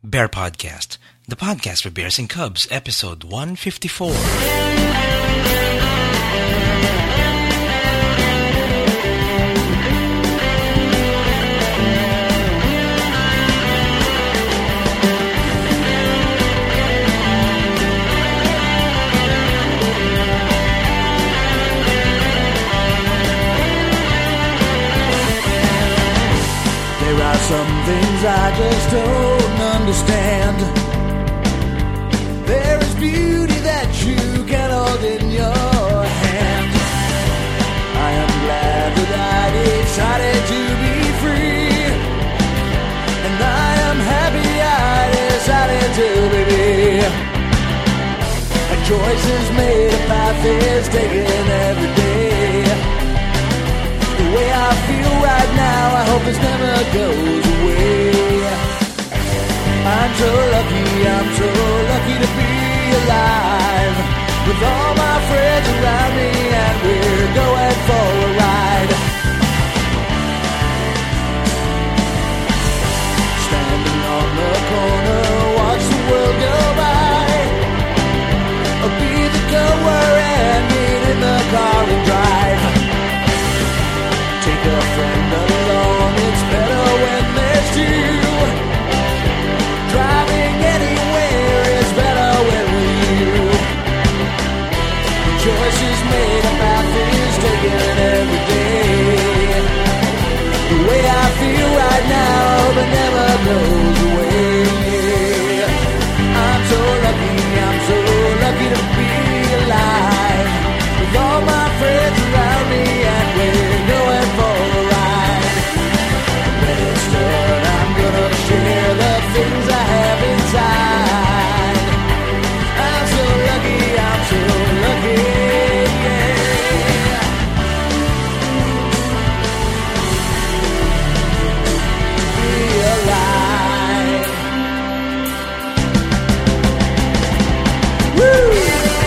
Bear Podcast, the podcast for Bears and Cubs, episode 154. There are some things I just don't understand. There is beauty that you can hold in your hand. I am glad that I decided to be free, and I am happy I decided to be. A choice is made, a path is taken every day. The way I feel right now, I hope this never goes away. I'm so lucky to be alive, with all my friends around me, and we're going for a ride. Standing on the corner, watch the world go by. I'll be the goer and meet in the car and drive. Take a friend along, it's better when there's two. Driving anywhere is better when with you. The choice is made, a path is taken every day. The way I feel right now, I hope it never goes away. I'm so lucky to be alive, with all my friends around me, and we're going for a ride. When it's done, I'm gonna share the things I have inside. I'm so lucky, yeah. Be alive. Woo!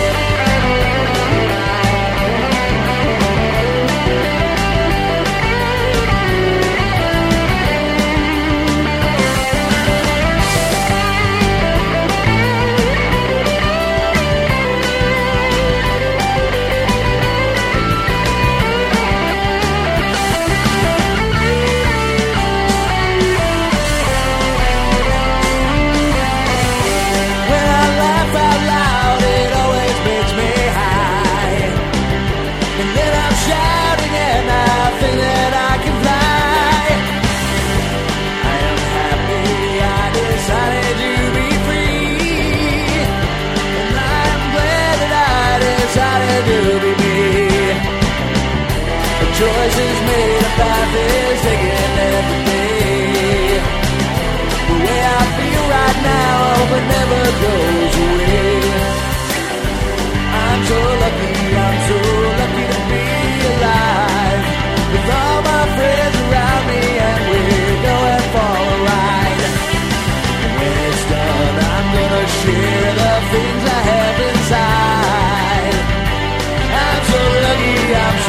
Choice is made, a path is taken every day. The way I feel right now, I hope it never goes away. I'm so lucky to be alive, with all my friends around me, and we're going for a ride. And when it's done, I'm gonna share the things I have inside. I'm so lucky.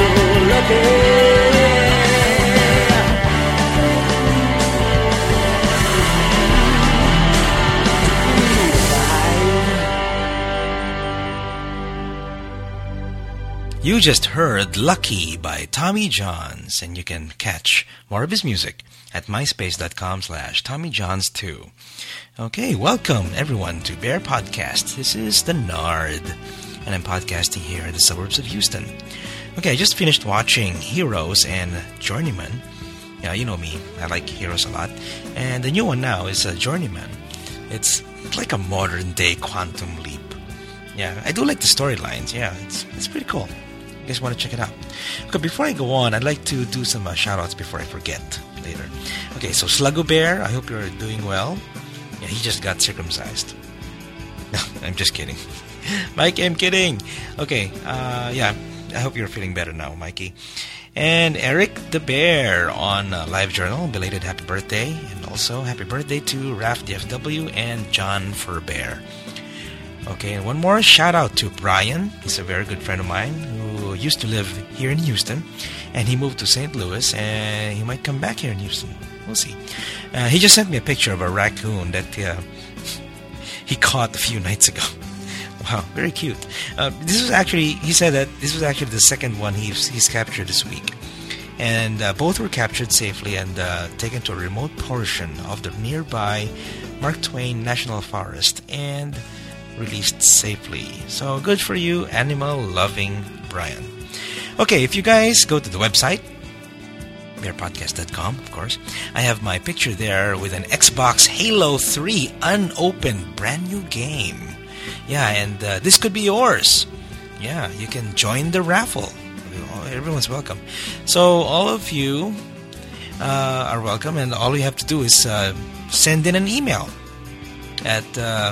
You just heard Lucky by Tommy Johns, and you can catch more of his music at myspace.com/TommyJohns2. Okay, welcome everyone to Bear Podcast. This is the Nard, and I'm podcasting here in the suburbs of Houston. Okay, I just finished watching Heroes and Journeyman. Yeah, you know me, I like Heroes a lot. And the new one now is Journeyman. It's like a modern day Quantum Leap. Yeah, I do like the storylines. Yeah, it's pretty cool. You guys want to check it out? Okay, before I go on, I'd like to do some shout-outs before I forget later. Okay, so Sluggo Bear, I hope you're doing well. Yeah, he just got circumcised. No, I'm just kidding. Mikey, I'm kidding. Okay, yeah, I hope you're feeling better now, Mikey. And Eric the Bear on LiveJournal, belated happy birthday. And also happy birthday to Raf DFW and John Furbear. Okay, and one more shout out to Brian. He's a very good friend of mine who used to live here in Houston, and he moved to St. Louis, and he might come back here in Houston. We'll see. He just sent me a picture of a raccoon that he caught a few nights ago. Wow, very cute. He said that this was actually the second one he's captured this week. And both were captured safely and taken to a remote portion of the nearby Mark Twain National Forest and released safely. So good for you, animal-loving Brian. Okay, if you guys go to the website, bearpodcast.com, of course, I have my picture there with an Xbox Halo 3 unopened brand new game. Yeah, and this could be yours. Yeah, you can join the raffle. Everyone's welcome. So all of you are welcome, and all you have to do is send in an email at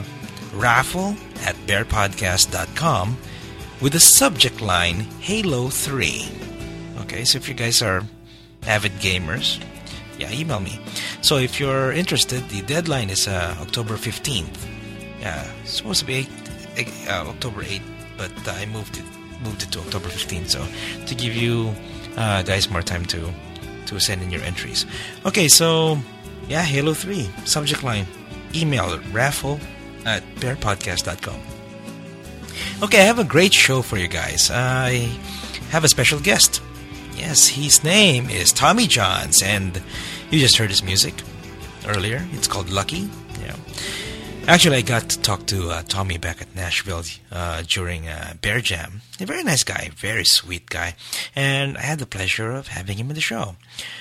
raffle@bearpodcast.com with the subject line Halo 3. Okay, so if you guys are avid gamers, yeah, email me. So if you're interested, the deadline is October 15th. Yeah, it's supposed to be October 8th, but I moved it to October 15th, so to give you guys more time to send in your entries. Okay, so yeah, Halo 3 subject line, email raffle@bearpodcast.com. Okay, I have a great show for you guys. I have a special guest. Yes, his name is Tommy Johns, and you just heard his music earlier. It's called Lucky. Yeah. Actually, I got to talk to Tommy back at Nashville during Bear Jam. A very nice guy, very sweet guy, and I had the pleasure of having him in the show.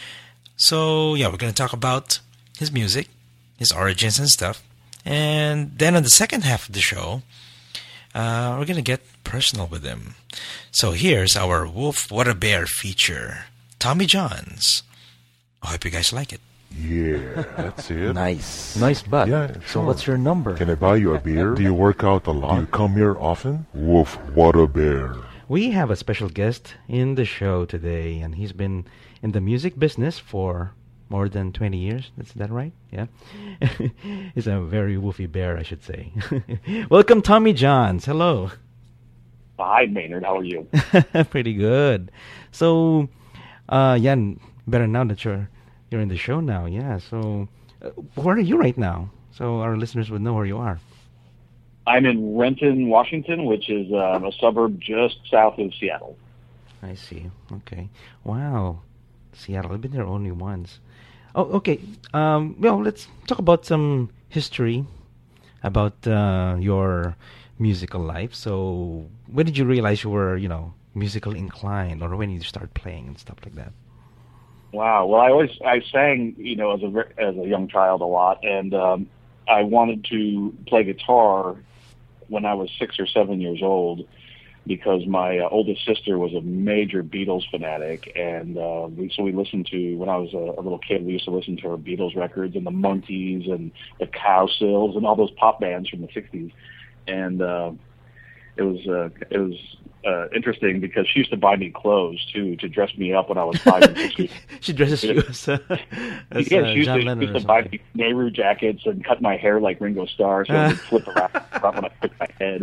So, yeah, we're going to talk about his music, his origins and stuff, and then on the second half of the show, we're going to get personal with him. So here's our Wolf What a Bear feature, Tommy Johns. I hope you guys like it. Yeah, that's it. Nice butt. Yeah, sure. So what's your number? Can I buy you a beer? Do you work out a lot? Do you come here often? Wolf, what a bear. We have a special guest in the show today, and he's been in the music business for more than 20 years. Is that right? Yeah. He's a very woofy bear, I should say. Welcome, Tommy Johns. Hello. Hi, Maynard. How are you? Pretty good. So, yeah, better now that you're in the show now. Yeah. So, where are you right now? So our listeners would know where you are. I'm in Renton, Washington, which is a suburb just south of Seattle. I see. Okay. Wow. Seattle. I've been there only once. Oh, okay. Well, let's talk about some history about your musical life. So, when did you realize you were, musical inclined, or when did you start playing and stuff like that? Wow. Well, I sang, as a young child a lot, and I wanted to play guitar when I was 6 or 7 years old, because my oldest sister was a major Beatles fanatic, and we listened to, when I was a little kid, we used to listen to her Beatles records and the Monkees and the Cowsills and all those pop bands from the 60s. And it was interesting because she used to buy me clothes too, to dress me up when I was 5 and 6 years. She dresses you as she used to buy me Nehru jackets and cut my hair like Ringo Starr, so it would flip around when I shook my head.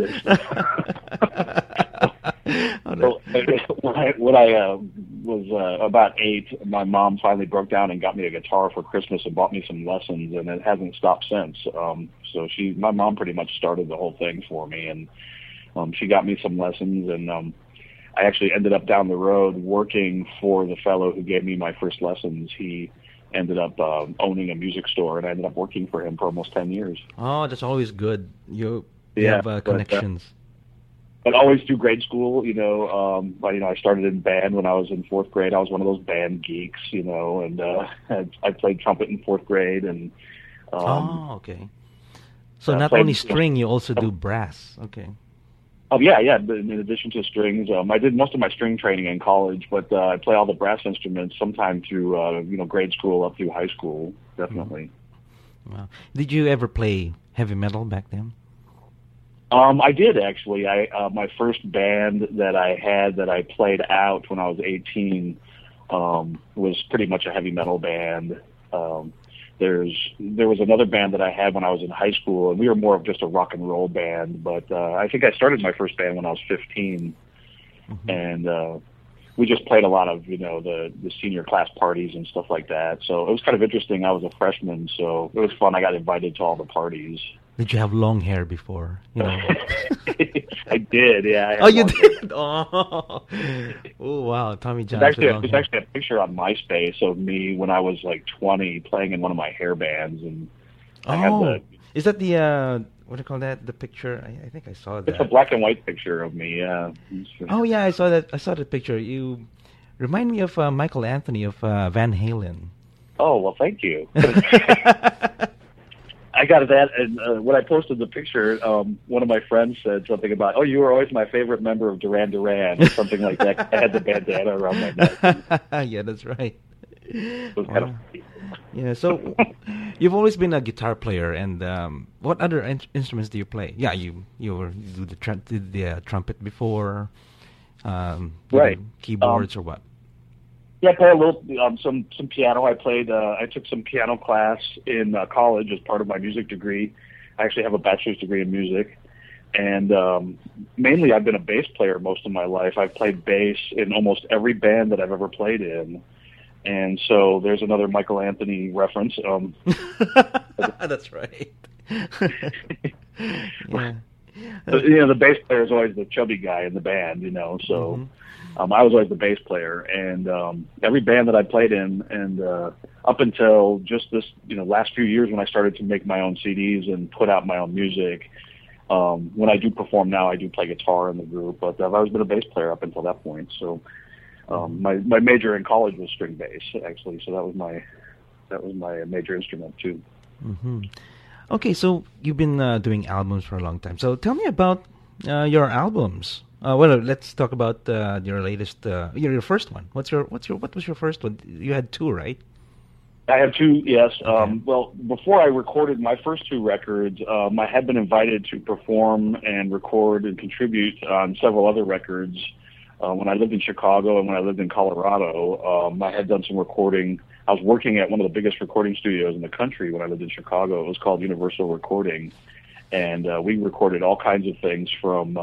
So, when I was about 8, my mom finally broke down and got me a guitar for Christmas and bought me some lessons, and it hasn't stopped since. So my mom pretty much started the whole thing for me, and she got me some lessons, and I actually ended up down the road working for the fellow who gave me my first lessons. He ended up owning a music store, and I ended up working for him for almost 10 years. Oh, that's always good. You have connections. But always through grade school, I started in band when I was in 4th grade. I was one of those band geeks, and I played trumpet in 4th grade. And okay. So not only string, you also do brass. Okay. Oh yeah. In addition to strings, I did most of my string training in college, but I play all the brass instruments sometime through grade school up through high school. Definitely. Wow. Did you ever play heavy metal back then? I did, actually. My first band that I had that I played out when I was 18 was pretty much a heavy metal band. There was another band that I had when I was in high school, and we were more of just a rock and roll band. But I think I started my first band when I was 15, and we just played a lot of the senior class parties and stuff like that. So it was kind of interesting. I was a freshman, so it was fun. I got invited to all the parties. Did you have long hair before? I did, yeah. I had Oh, you long hair. did? Oh, wow. Tommy John. There's actually a picture on MySpace of me when I was like 20 playing in one of my hair bands, and I had Oh, is that the what do you call that? The picture? I think I saw that. it's a black and white picture of me. Yeah. Oh yeah, I saw that. I saw the picture. You remind me of Michael Anthony of Van Halen. Oh well, thank you. I got that, and when I posted the picture, one of my friends said something about, "Oh, you were always my favorite member of Duran Duran," or something like that. I had the bandana around my neck. Yeah, that's right. It was kind of funny. Yeah, so you've always been a guitar player, and what other instruments do you play? Yeah, you do the trumpet before, you Right. do keyboards or what? Yeah, I played a little, some piano. I took some piano class in college as part of my music degree. I actually have a bachelor's degree in music. And mainly I've been a bass player most of my life. I've played bass in almost every band that I've ever played in. And so there's another Michael Anthony reference. That's right. Yeah. The bass player is always the chubby guy in the band, so I was always the bass player. And every band that I played in, and up until just this, last few years when I started to make my own CDs and put out my own music, when I do perform now, I do play guitar in the group, but I've always been a bass player up until that point. So my major in college was string bass, actually, so that was my major instrument too. Mm-hmm. Okay, so you've been doing albums for a long time. So tell me about your albums. Well, let's talk about your latest, your first one. What was your first one? You had two, right? I have two, yes. Okay. Well, before I recorded my first two records, I had been invited to perform and record and contribute on several other records. When I lived in Chicago and when I lived in Colorado, I had done some recording. I was working at one of the biggest recording studios in the country when I lived in Chicago. It was called Universal Recording, and we recorded all kinds of things from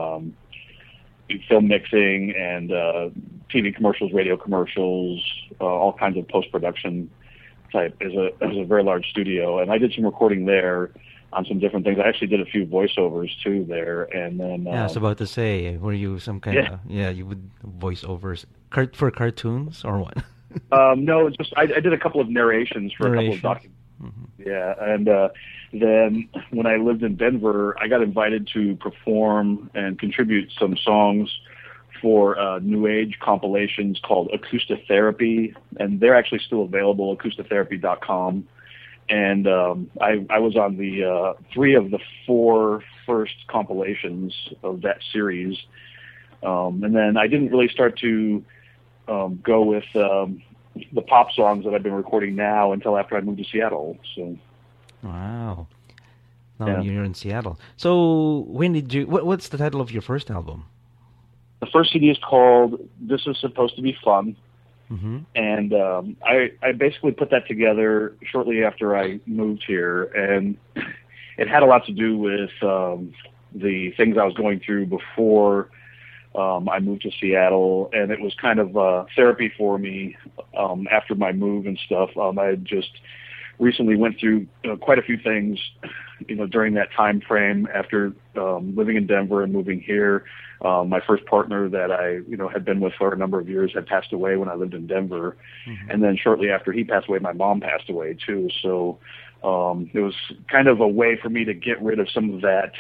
film mixing and TV commercials, radio commercials, all kinds of post-production type. It was a very large studio, and I did some recording there on some different things. I actually did a few voiceovers too there, and then I was about to say, were you some kind of you would voiceovers for cartoons or what? No, it's just I did a couple of narrations for a couple of documents. Mm-hmm. Yeah, and then when I lived in Denver, I got invited to perform and contribute some songs for New Age compilations called Acoustotherapy, and they're actually still available, acoustotherapy.com. And I was on the 3 of the 4 first compilations of that series. And then I didn't really start to go with the pop songs that I've been recording now until after I moved to Seattle. So, wow. Now you're in Seattle. So when did you, what's the title of your first album? The first CD is called This Is Supposed to Be Fun. Mm-hmm. And I basically put that together shortly after I moved here, and it had a lot to do with the things I was going through before I moved to Seattle, and it was kind of therapy for me after my move and stuff. I just recently went through quite a few things, during that time frame after living in Denver and moving here. My first partner that I, had been with for a number of years had passed away when I lived in Denver. Mm-hmm. And then shortly after he passed away, my mom passed away too. So it was kind of a way for me to get rid of some of that,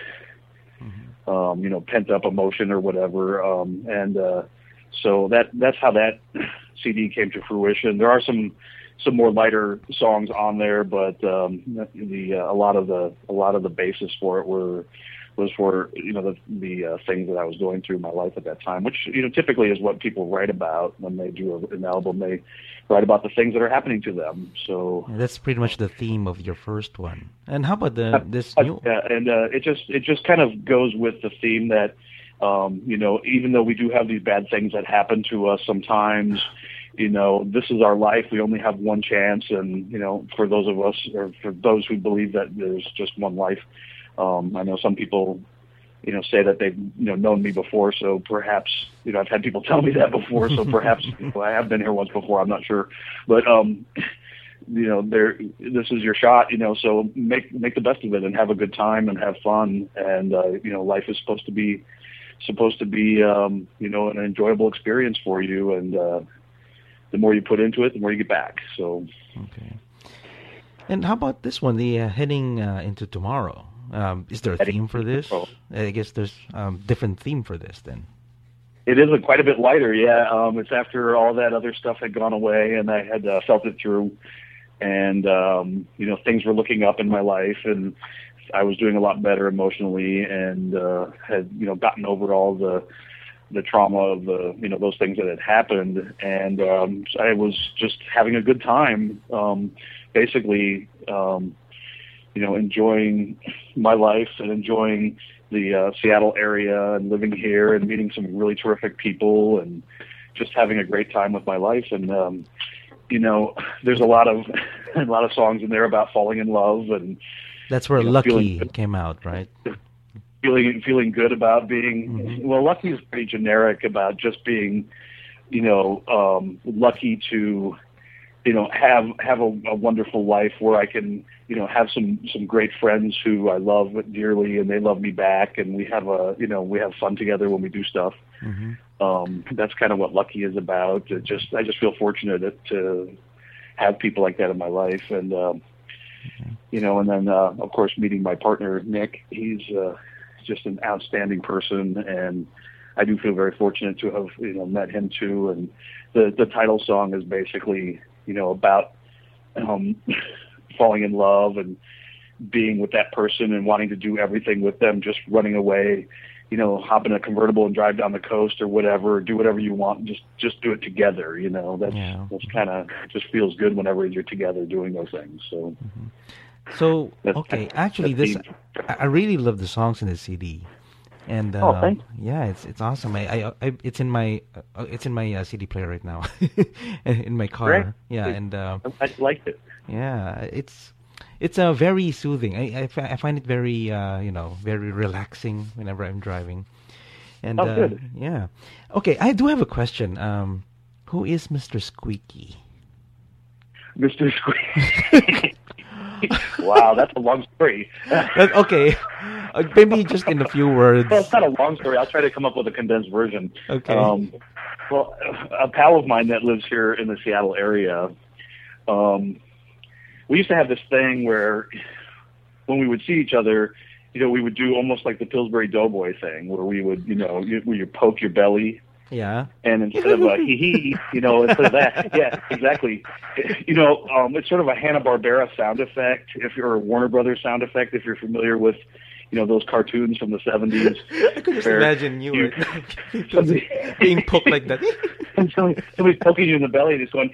pent up emotion or whatever. So that's how that CD came to fruition. There are some more lighter songs on there, but a lot of the basis for it was for the things that I was going through in my life at that time, which typically is what people write about when they do an album. They write about the things that are happening to them. So that's pretty much the theme of your first one. And how about this new? Yeah, and it just kind of goes with the theme that even though we do have these bad things that happen to us sometimes. This is our life. We only have one chance, and for those of us, or for those who believe that there's just one life, I know some people, say that they've known me before, so perhaps I've had people tell me that before, so perhaps I have been here once before. I'm not sure, but this is your shot, so make the best of it and have a good time and have fun. And, life is supposed to be, an enjoyable experience for you. And, the more you put into it, the more you get back. So, okay. And how about this one, the heading into tomorrow? Is there a theme for this? I guess there's different theme for this then. It is quite a bit lighter, yeah. It's after all that other stuff had gone away, and I had felt it through, and things were looking up in my life, and I was doing a lot better emotionally, and had gotten over all the trauma of those things that had happened, and I was just having a good time, basically, enjoying my life and enjoying the Seattle area and living here and meeting some really terrific people and just having a great time with my life. And there's a lot of songs in there about falling in love, and that's where Lucky came out, right? Feeling good about being well. Lucky is pretty generic about just being, lucky to, have a wonderful life where I can, have some great friends who I love dearly and they love me back, and we have we have fun together when we do stuff. That's kind of what Lucky is about. I just feel fortunate to have people like that in my life, and and then of course meeting my partner Nick. He's just an outstanding person, and I do feel very fortunate to have met him too. And the title song is basically about falling in love and being with that person and wanting to do everything with them, just running away, hop in a convertible and drive down the coast or whatever, do whatever you want, just do it together. That's kind of just feels good whenever you're together doing those things. So. So, okay, actually, I really love the songs in the CD, and thanks. Yeah, it's awesome. It's in my CD player right now, in my car. Great. Yeah, Great. and I liked it. Yeah, it's very soothing. I find it very very relaxing whenever I'm driving. And good. Yeah, okay, I do have a question. Who is Mr. Squeaky? Mr. Squeaky. Wow, that's a long story. Okay, maybe just in a few words. Well, it's not a long story. I'll try to come up with a condensed version. Okay. Well, a pal of mine that lives here in the Seattle area, we used to have this thing where when we would see each other, we would do almost like the Pillsbury Doughboy thing, where we would, where you poke your belly. Yeah. And instead of a hee-hee, instead of that, yeah, exactly. It's sort of a Hanna-Barbera sound effect, or a Warner Brothers sound effect, if you're familiar with, those cartoons from the 70s. I could just imagine you being poked like that. And somebody's poking you in the belly and just going,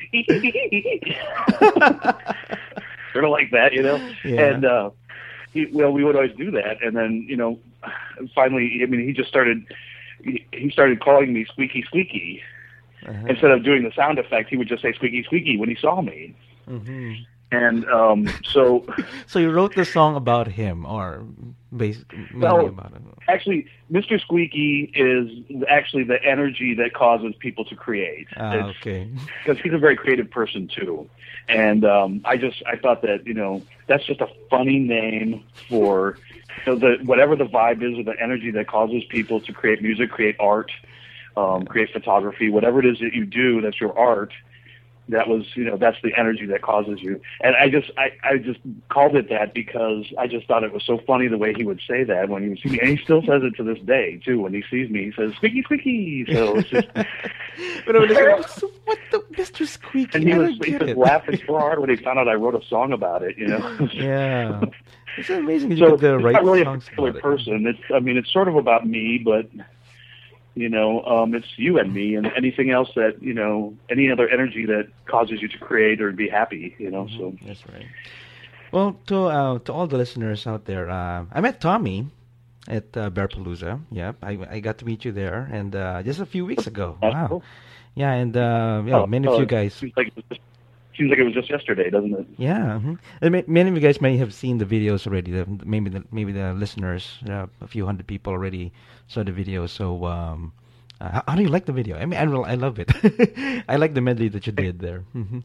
sort of like that, Yeah. And, we would always do that. And then, finally, he just started... He started calling me Squeaky Squeaky. Instead of doing the sound effect, he would just say Squeaky Squeaky when he saw me. And so... So you wrote the song about him, or basically mainly about him? Actually, Mr. Squeaky is actually the energy that causes people to create. Okay. Because he's a very creative person, too. And I thought that, that's just a funny name for... whatever the vibe is, or the energy that causes people to create music, create art, create photography, whatever it is that you do, that's your art. That was, that's the energy that causes you. And I just called it that because I just thought it was so funny the way he would say that when he would see me. And he still says it to this day, too. When he sees me, he says, Squeaky, Squeaky. So it's just... What the Mr. Squeaky? And he was laughing so hard when he found out I wrote a song about it, Yeah. It's amazing you so could write it's not really a songs particular about person. It's sort of about me, but it's you and me, and anything else that any other energy that causes you to create or be happy. So that's right. Well, to all the listeners out there, I met Tommy at Bearpalooza. Yep, I got to meet you there, and just a few weeks ago. Wow. Cool. Yeah, and many of you guys. Seems like it was just yesterday, doesn't it? Yeah, and many of you guys may have seen the videos already. Maybe the listeners, a few hundred people already saw the video. So, how do you like the video? I mean, I love it. I like the medley that you did there.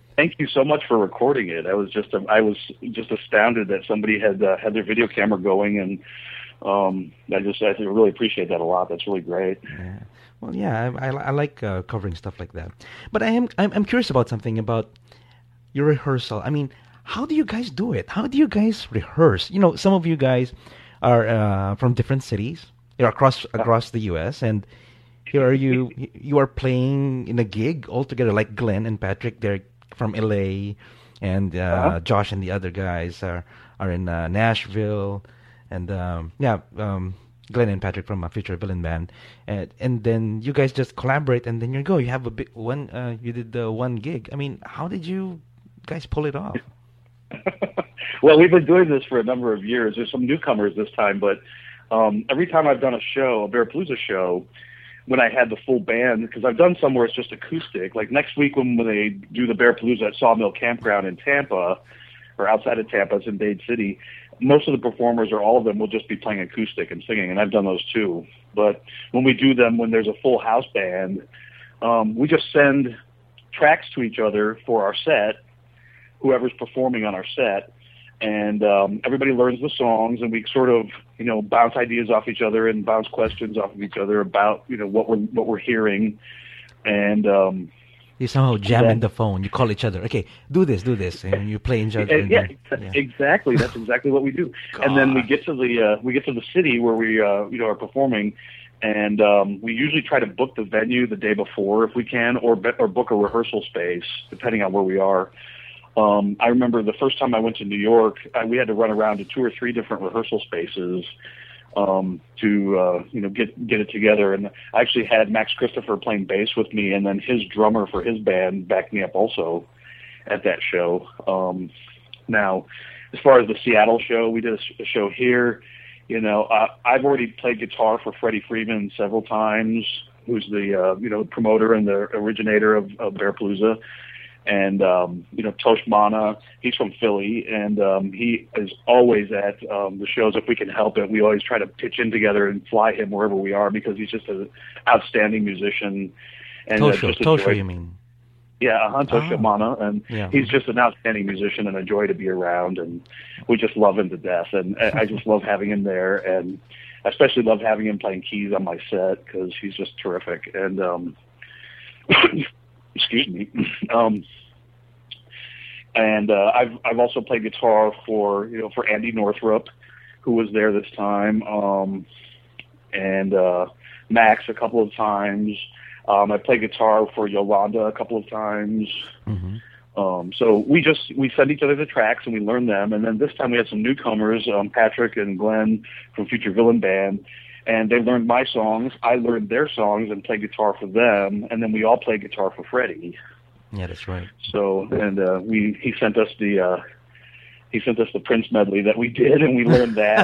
Thank you so much for recording it. I was just astounded that somebody had their video camera going, and I really appreciate that a lot. That's really great. Yeah. Well, yeah, I like covering stuff like that. But I'm curious about something about your rehearsal. I mean, how do you guys do it? How do you guys rehearse? Some of you guys are from different cities, across the U.S., and here are you are playing in a gig all together, like Glenn and Patrick. They're from L.A., and Josh and the other guys are in Nashville, and Glenn and Patrick from Future Villain Band, and then you guys just collaborate, and then you go. You have a big one. You did the one gig. I mean, how did you guys pull it off? Well, we've been doing this for a number of years. There's some newcomers this time, but every time I've done a Bearpalooza show, when I had the full band, because I've done some where it's just acoustic. Like next week when they do the Bearpalooza at Sawmill Campground in Tampa, or outside of Tampa, it's in Dade City, most of the performers, or all of them, will just be playing acoustic and singing, and I've done those too. But when we do them, when there's a full house band, we just send tracks to each other for our set, whoever's performing on our set, and everybody learns the songs, and we sort of, bounce ideas off each other and bounce questions off of each other about, what we're hearing, and you somehow jam in the phone. You call each other, okay, do this, and you play each other. Exactly. That's exactly what we do. God. And then we get to the city where we are performing, and we usually try to book the venue the day before if we can, or book a rehearsal space depending on where we are. I remember the first time I went to New York, we had to run around to 2 or 3 different rehearsal spaces to get it together. And I actually had Max Christopher playing bass with me, and then his drummer for his band backed me up also at that show. Now, as far as the Seattle show, we did a show here. I've already played guitar for Freddie Freeman several times, who's the promoter and the originator of Bearpalooza. And, Tosh Mana, he's from Philly, and he is always at the shows if we can help it. We always try to pitch in together and fly him wherever we are, because he's just an outstanding musician. And Tosho, you mean? Yeah, Tosho Mana, and he's just an outstanding musician and a joy to be around, and we just love him to death. And I just love having him there, and I especially love having him playing keys on my set, because he's just terrific. And excuse me. And I've also played guitar for Andy Northrup, who was there this time, and Max a couple of times. I played guitar for Yolanda a couple of times. Mm-hmm. So we send each other the tracks and we learn them. And then this time we had some newcomers, Patrick and Glenn from Future Villain Band. And they learned my songs. I learned their songs and played guitar for them. And then we all played guitar for Freddie. Yeah, that's right. So, and he sent us the Prince medley that we did, and we learned that,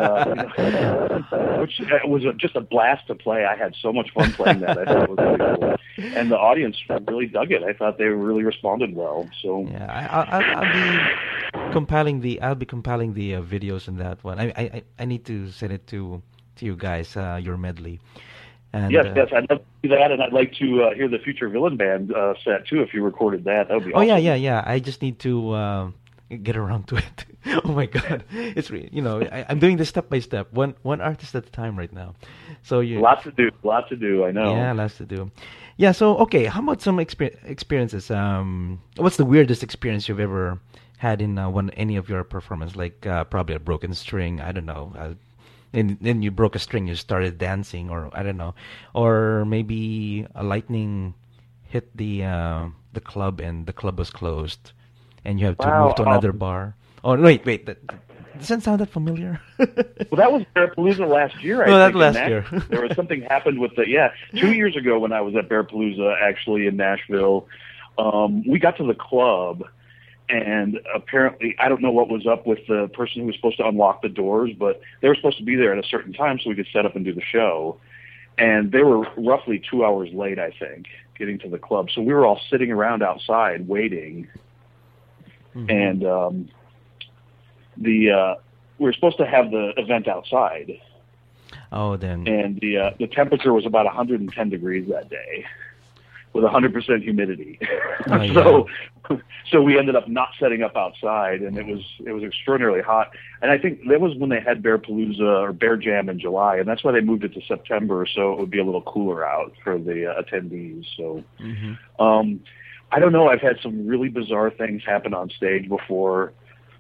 which was just a blast to play. I had so much fun playing that. I thought it was really cool, and the audience really dug it. I thought they really responded well. So yeah, I'll be compiling the videos in that one. I need to send it to you guys, your medley. And, yes, I'd love to do that, and I'd like to hear the Future Villain Band set too. If you recorded that, that would be awesome. Oh yeah. I just need to get around to it. Oh my God, it's I'm doing this step by step, one artist at a time right now. So lots to do. I know. Yeah, lots to do. Yeah. So okay, how about some experiences? What's the weirdest experience you've ever had in any of your performances? Like probably a broken string. I don't know. And then you broke a string, you started dancing, or I don't know, or maybe a lightning hit the club and the club was closed, and you have to move to another bar. Oh wait, does that sound that familiar? Well, that was Bearpalooza last year. I think last year. There was something happened with 2 years ago when I was at Bearpalooza, actually in Nashville. We got to the club. And apparently, I don't know what was up with the person who was supposed to unlock the doors, but they were supposed to be there at a certain time so we could set up and do the show. And they were roughly 2 hours late, I think, getting to the club. So we were all sitting around outside waiting. Mm-hmm. And we were supposed to have the event outside. Oh, then. And the temperature was about 110 degrees that day. with 100% humidity. Oh, So we ended up not setting up outside, and it was extraordinarily hot. And I think that was when they had Bearpalooza or Bear Jam in July, and that's why they moved it to September, so it would be a little cooler out for the attendees. So I don't know. I've had some really bizarre things happen on stage before.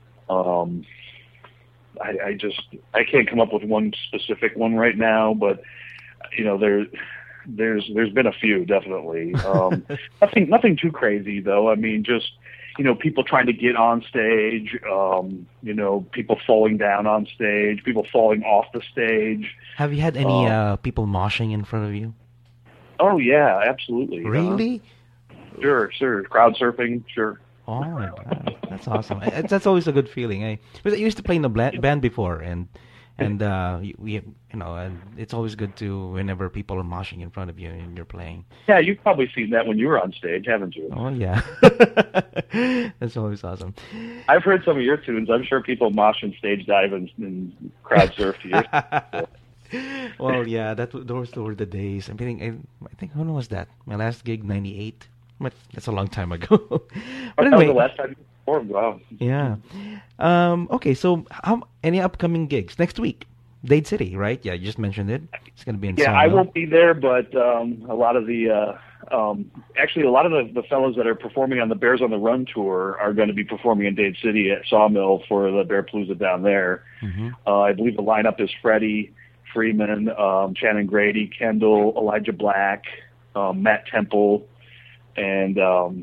I can't come up with one specific one right now, but you know, there's been a few, definitely. Nothing too crazy though. I mean, just, you know, people trying to get on stage, you know, people falling down on stage, people falling off the stage. Have you had any people moshing in front of you? Oh yeah, absolutely. Really? Sure. Crowd surfing, sure. Oh my God, that's awesome. That's always a good feeling. Because I used to play in a band before, and we, you know, and it's always good to whenever people are moshing in front of you and you're playing. Yeah, you've probably seen that when you were on stage, haven't you? Oh yeah, that's always awesome. I've heard some of your tunes. I'm sure people mosh and stage dive and crowd surf to yours. Well, yeah, those were the days. I think when was that? My last gig, '98. But that's a long time ago. But anyway, that was the last time you performed. Wow. Yeah. Okay, so any upcoming gigs next week? Dade City, right? Yeah, you just mentioned it. It's going to be in Sawmill. I won't be there, but a lot of the actually a lot of the fellows that are performing on the Bears on the Run tour are going to be performing in Dade City at Sawmill for the Bearpalooza down there. I believe the lineup is Freddie Freeman, Shannon Grady, Kendall, Elijah Black, Matt Temple, and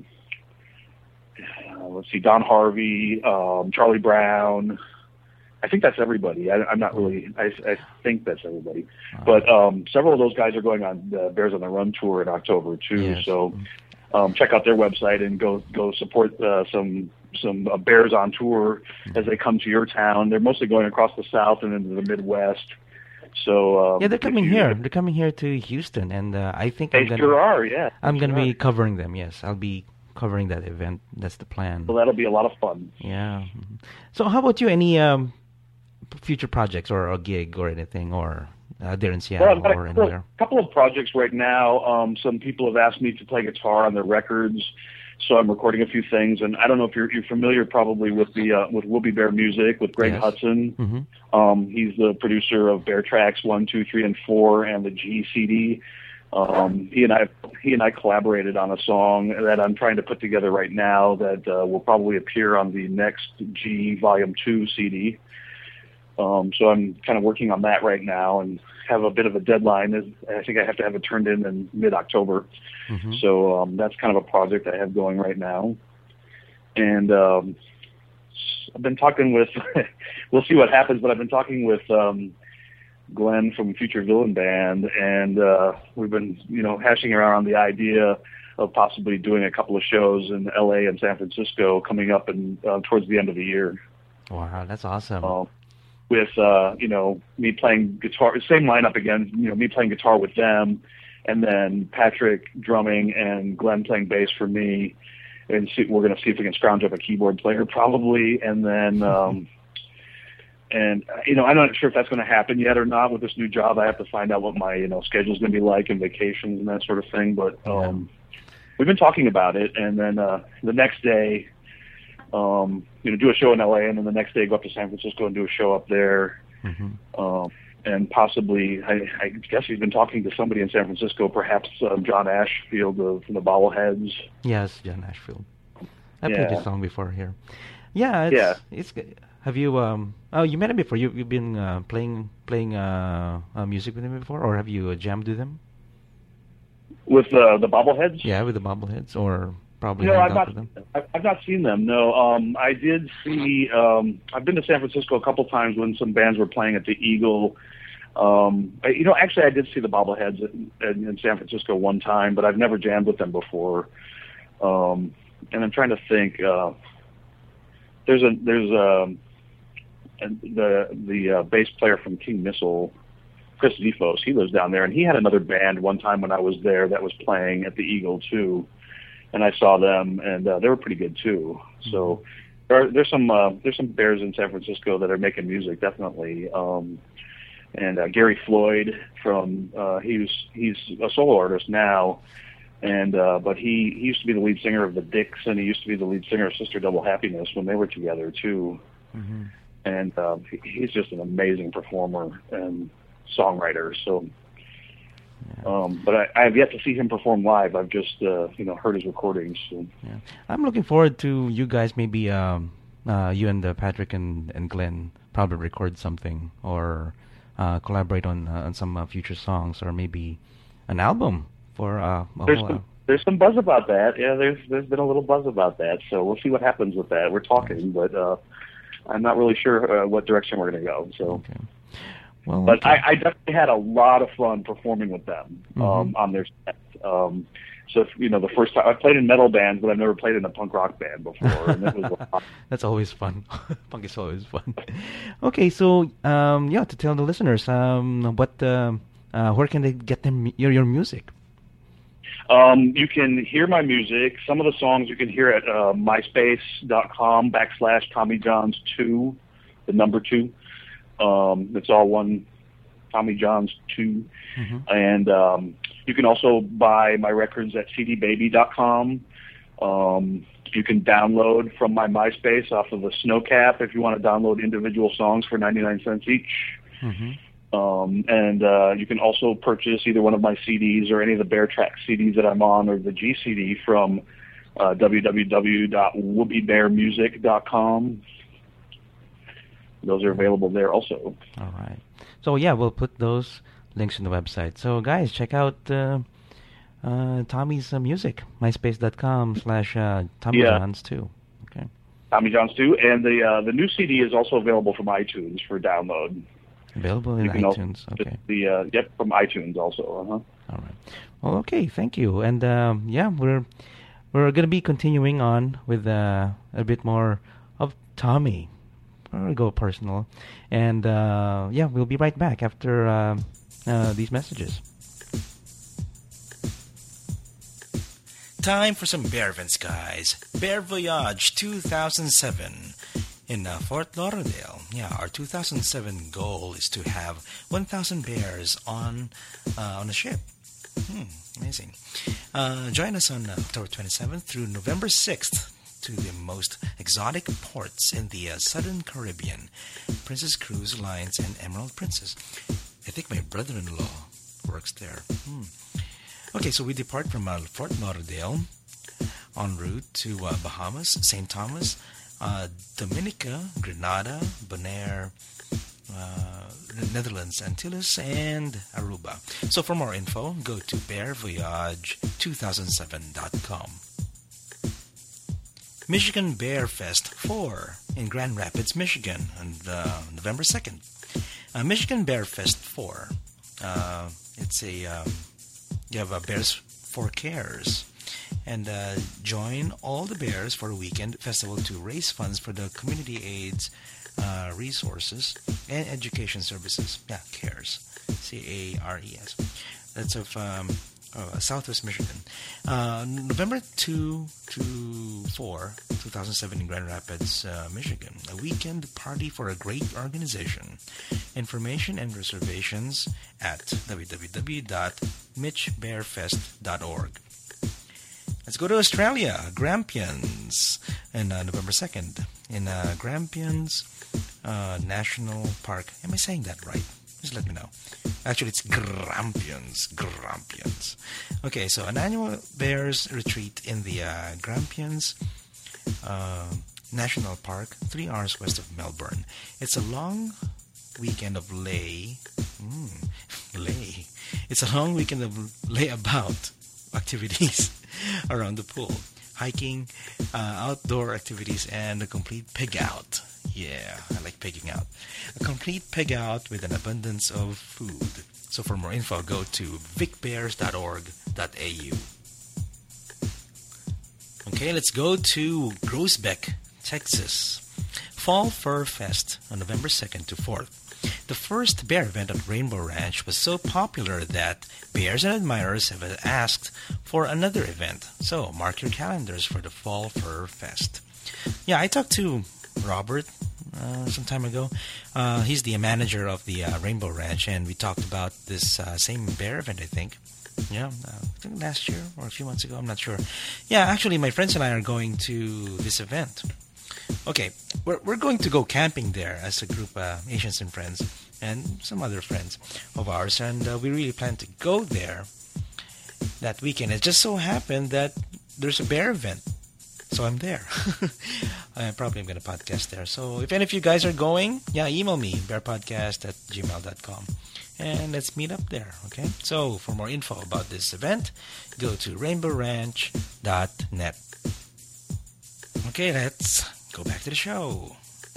let's see, Don Harvey, Charlie Brown. I think that's everybody. I'm not really. I think that's everybody. But several of those guys are going on the Bears on the Run tour in October too. Yes. So check out their website and go support some Bears on tour as they come to your town. They're mostly going across the South and into the Midwest. So yeah, they're coming here. They're coming here to Houston, and I think they sure are. Yeah, I'm going to be covering them. Yes, I'll be covering that event. That's the plan. Well, that'll be a lot of fun. Yeah. So, how about you? Any future projects or a gig or anything, or there in Seattle or anywhere? A couple of projects right now. Some people have asked me to play guitar on their records, so I'm recording a few things. And I don't know if you're familiar probably with the with We'll Be Bear Music with Greg Hudson. He's the producer of Bear Tracks 1, 2, 3, and 4, and the G CD. He and I collaborated on a song that I'm trying to put together right now that will probably appear on the next G Volume 2 CD. So I'm kind of working on that right now and have a bit of a deadline. I think I have to have it turned in mid-October. So that's kind of a project I have going right now. And I've been talking with, we'll see what happens, but I've been talking with Glenn from Future Villain Band, and we've been, hashing around the idea of possibly doing a couple of shows in LA and San Francisco coming up and towards the end of the year. Wow, that's awesome. With me playing guitar, same lineup again. Me playing guitar with them, and then Patrick drumming and Glenn playing bass for me. And we're going to see if we can scrounge up a keyboard player probably, and then I'm not sure if that's going to happen yet or not with this new job. I have to find out what my schedule's going to be like and vacations and that sort of thing. But we've been talking about it, and then the next day. Do a show in LA, and then the next day go up to San Francisco and do a show up there. And possibly, I guess he's been talking to somebody in San Francisco, perhaps John Ashfield from the Bobbleheads. Yes, John Ashfield. I played this song before here. Yeah, it's good. Have you? You met him before. You've been playing music with him before, or have you jammed with him? With the Bobbleheads? Yeah, with the Bobbleheads, or. Probably I've not seen them. No, I did see. I've been to San Francisco a couple times when some bands were playing at the Eagle. Actually, I did see the Bobbleheads in San Francisco one time, but I've never jammed with them before. And I'm trying to think. There's the bass player from King Missile, Chris Zefos. He lives down there, and he had another band one time when I was there that was playing at the Eagle too. And I saw them, and they were pretty good too. So there's some Bears in San Francisco that are making music, definitely. And Gary Floyd from he's a solo artist now. And but he used to be the lead singer of the Dicks, and he used to be the lead singer of Sister Double Happiness when they were together too. Mm-hmm. And he's just an amazing performer and songwriter. So, but I have yet to see him perform live. I've just heard his recordings. So. Yeah, I'm looking forward to you guys. Maybe you and Patrick and Glenn probably record something or collaborate on some future songs, or maybe an album for There's some buzz about that. Yeah, there's been a little buzz about that. So we'll see what happens with that. We're talking, but I'm not really sure what direction we're going to go. So, okay. Well, but okay. I definitely had a lot of fun performing with them on their set. So the first time I played in metal bands, but I've never played in a punk rock band before, and it was That's always fun. Punk is always fun. Okay, so to tell the listeners, where can they get your music? You can hear my music. Some of the songs you can hear at myspace.com/TommyJohns2, the number 2. It's all one, Tommy Johns 2. Mm-hmm. And you can also buy my records at cdbaby.com. You can download from my MySpace off of the Snowcap if you want to download individual songs for 99 cents each. Mm-hmm. And you can also purchase either one of my CDs or any of the Bear Track CDs that I'm on, or the G CD from www.whoopibearmusic.com. Those are available there also. All right. So we'll put those links in the website. So guys, check out Tommy's music, myspace.com/TommyJohns2. Okay. Tommy Johns 2, and the new CD is also available from iTunes for download. Available in iTunes. Okay. From iTunes also. All right. Well, okay. Thank you. And we're going to be continuing on with a bit more of Tommy. We'll go personal, and we'll be right back after these messages. Time for some bear events, guys. Bear Voyage 2007 in Fort Lauderdale. Yeah, our 2007 goal is to have 1,000 bears on a ship. Amazing. Join us on October 27th through November 6th to the most exotic ports in the Southern Caribbean, Princess Cruise Lines and Emerald Princess. I think my brother-in-law works there. Okay, so we depart from Fort Lauderdale en route to Bahamas, St. Thomas, Dominica, Grenada, Bonaire, Netherlands, Antilles, and Aruba. So for more info, go to bearvoyage2007.com. Michigan Bear Fest 4 in Grand Rapids, Michigan on November 2nd. Michigan Bear Fest 4. It's you have Bears for Cares. And join all the bears for a weekend festival to raise funds for the community aids, resources, and education services. Yeah, CARES. CARES. That's of Southwest Michigan. November 2 to 4, 2007 in Grand Rapids, Michigan. A weekend party for a great organization. Information and reservations at www.mitchbearfest.org. Let's go to Australia, Grampians, on November 2nd. In Grampians National Park. Am I saying that right? Just let me know. Actually, it's Grampians. Okay, so an annual bears retreat in the Grampians National Park, 3 hours west of Melbourne. It's a long weekend of It's a long weekend of layabout activities around the pool. Hiking, outdoor activities, and a complete pig out. Yeah, I like pigging out. A complete pig out with an abundance of food. So for more info, go to vicbears.org.au. Okay, let's go to Groesbeck, Texas. Fall Fur Fest on November 2nd to 4th. The first bear event at Rainbow Ranch was so popular that bears and admirers have asked for another event. So mark your calendars for the Fall Fur Fest. Yeah, I talked to Robert some time ago. He's the manager of the Rainbow Ranch, and we talked about this same bear event, I think. Yeah, I think last year or a few months ago. I'm not sure. Yeah, actually, my friends and I are going to this event. Okay, we're going to go camping there as a group, Asians and friends, and some other friends of ours, and we really plan to go there that weekend. It just so happened that there's a bear event, so I'm there. I probably am going to podcast there. So if any of you guys are going, yeah, email me, bearpodcast@gmail.com. And let's meet up there, okay? So for more info about this event, go to rainbowranch.net. Okay, let's go back to the show.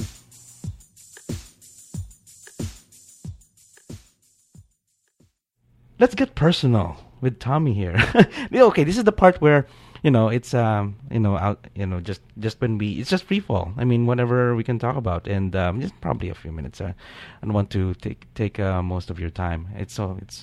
Let's get personal with Tommy here. Okay, this is the part where it's out just when it's just free fall. I mean, whatever we can talk about, and just probably a few minutes. I don't want to take most of your time. It's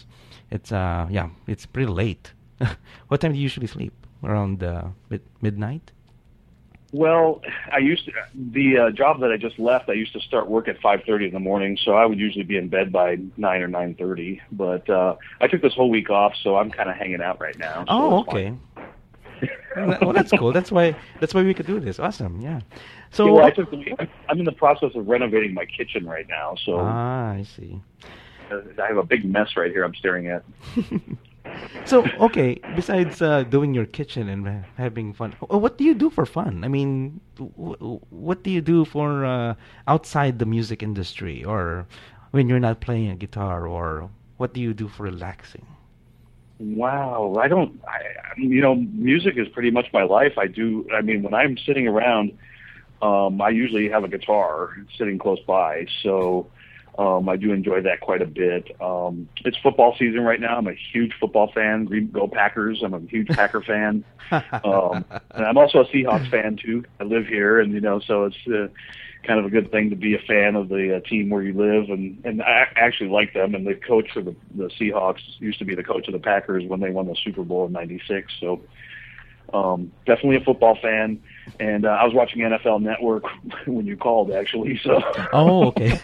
pretty late. What time do you usually sleep? Around midnight? Well, I used to, the job that I just left. I used to start work at 5:30 in the morning, so I would usually be in bed by 9 or 9:30. But I took this whole week off, so I'm kind of hanging out right now. So oh, okay. Well, that's cool. That's why we could do this. Awesome, yeah. So yeah, well, I'm in the process of renovating my kitchen right now. So I see. I have a big mess right here. I'm staring at. So, okay, besides doing your kitchen and having fun, what do you do for fun? I mean, what do you do for outside the music industry, or when you're not playing a guitar, or what do you do for relaxing? Wow, music is pretty much my life. When I'm sitting around, I usually have a guitar sitting close by, so I do enjoy that quite a bit. It's football season right now. I'm a huge football fan. Go Packers. I'm a huge Packer fan. And I'm also a Seahawks fan, too. I live here, and, so it's kind of a good thing to be a fan of the team where you live. And I actually like them. And the coach for the Seahawks used to be the coach of the Packers when they won the Super Bowl in '96. So definitely a football fan. And I was watching NFL Network when you called, actually. So. Oh, okay.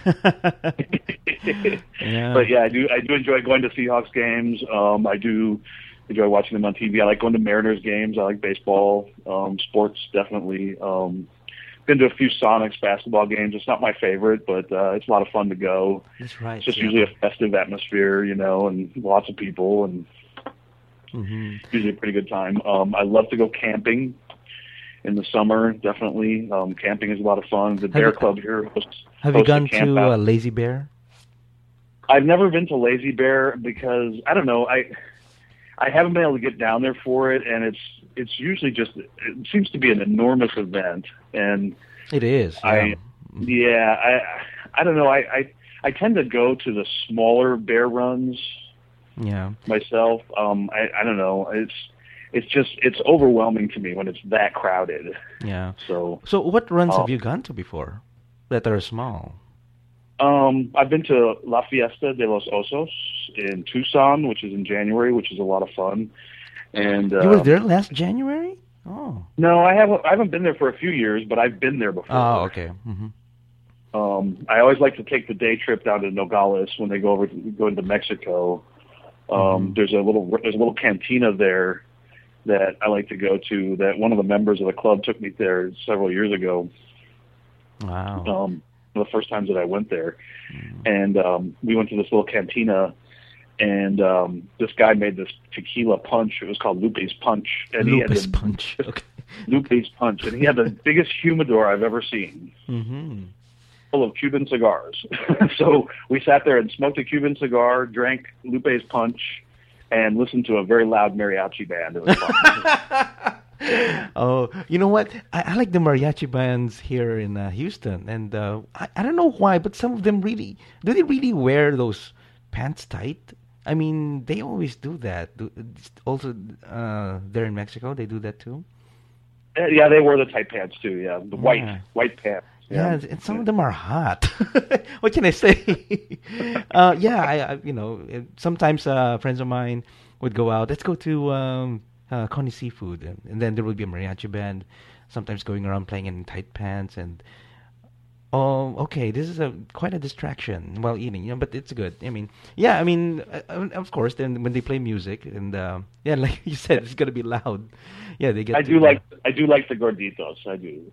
Yeah. But yeah, I do enjoy going to Seahawks games. I do enjoy watching them on TV. I like going to Mariners games. I like baseball, sports definitely. Been to a few Sonics basketball games. It's not my favorite, but it's a lot of fun to go. That's right. It's just usually a festive atmosphere, and lots of people, and usually a pretty good time. I love to go camping in the summer, definitely. Camping is a lot of fun. The Bear Club here hosts. Have you gone to Lazy Bear? I've never been to Lazy Bear because I don't know. I haven't been able to get down there for it, and it's usually it seems to be an enormous event, and it is. I don't know. I tend to go to the smaller bear runs. Yeah. Myself, I don't know. It's overwhelming to me when it's that crowded. Yeah. So what runs have you gone to before that are small? I've been to La Fiesta de los Osos in Tucson, which is in January, which is a lot of fun. And you were there last January? Oh. No, I haven't been there for a few years, but I've been there before. Oh, okay. Mm-hmm. I always like to take the day trip down to Nogales when they go into Mexico. There's a little cantina there that I like to go to. That one of the members of the club took me there several years ago. Wow. The first times that I went there, and we went to this little cantina, and this guy made this tequila punch. It was called Lupe's Punch. And Lupe's Punch. Okay. Lupe's Punch, and he had the biggest humidor I've ever seen. Mm-hmm. Full of Cuban cigars. So we sat there and smoked a Cuban cigar, drank Lupe's Punch, and listened to a very loud mariachi band. It was fun. Oh, you know what? I like the mariachi bands here in Houston, and I don't know why, but some of them do they really wear those pants tight? I mean, they always do that. Also, there in Mexico, they do that too? Yeah, they wear the tight pants too, yeah. The white pants. Yeah, and some of them are hot. What can I say? Sometimes friends of mine would go out. Let's go to Connie Seafood, and then there would be a mariachi band, sometimes going around playing in tight pants, and Oh, okay. This is quite a distraction while eating, but it's good. I mean, yeah. I mean, of course. Then when they play music and yeah, like you said, it's gonna be loud. Yeah, they get. I do like the gorditos. I do.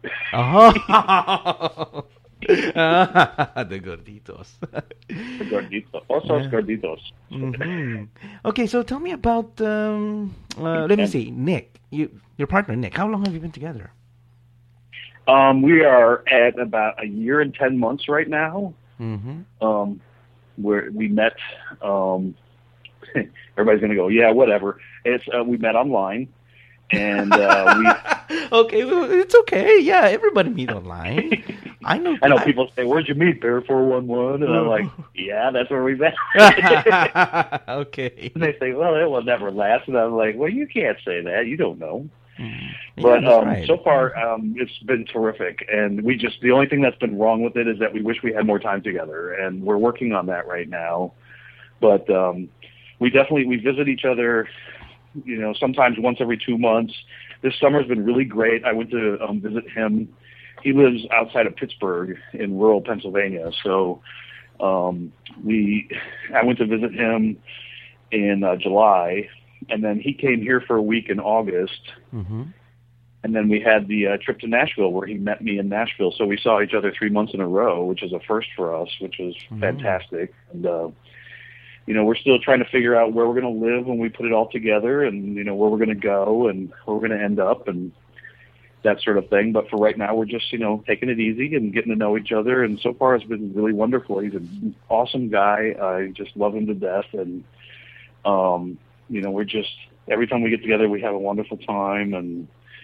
Oh, the gorditos. The gorditos. Also, Yeah. gorditos. Hmm. Okay, so tell me about. Let me see, Nick. Your partner, Nick. How long have you been together? We are at about 1 year and 10 months right now. Mm-hmm. Where we met. Everybody's gonna go, yeah, whatever. It's we met online, and Okay, well, it's okay. Yeah, everybody meet online. I know. I know people say, "Where'd you meet, Bear 411?" And I'm like, "Yeah, that's where we met." Okay. And they say, "Well, it will never last," and I'm like, "Well, you can't say that. You don't know." Yeah, But that's right. so far, it's been terrific, and the only thing that's been wrong with it is that we wish we had more time together, and we're working on that right now. But we visit each other, sometimes once every 2 months. This summer's been really great. I went to visit him. He lives outside of Pittsburgh in rural Pennsylvania, so I went to visit him in July. And then he came here for a week in August. Mm-hmm. And then we had the trip to Nashville where he met me in Nashville. So we saw each other 3 months in a row, which is a first for us, which was fantastic. And, we're still trying to figure out where we're going to live when we put it all together and, where we're going to go and where we're going to end up and that sort of thing. But for right now, we're just, taking it easy and getting to know each other. And so far it's been really wonderful. He's an awesome guy. I just love him to death. And, we're just, every time we get together, we have a wonderful time. And,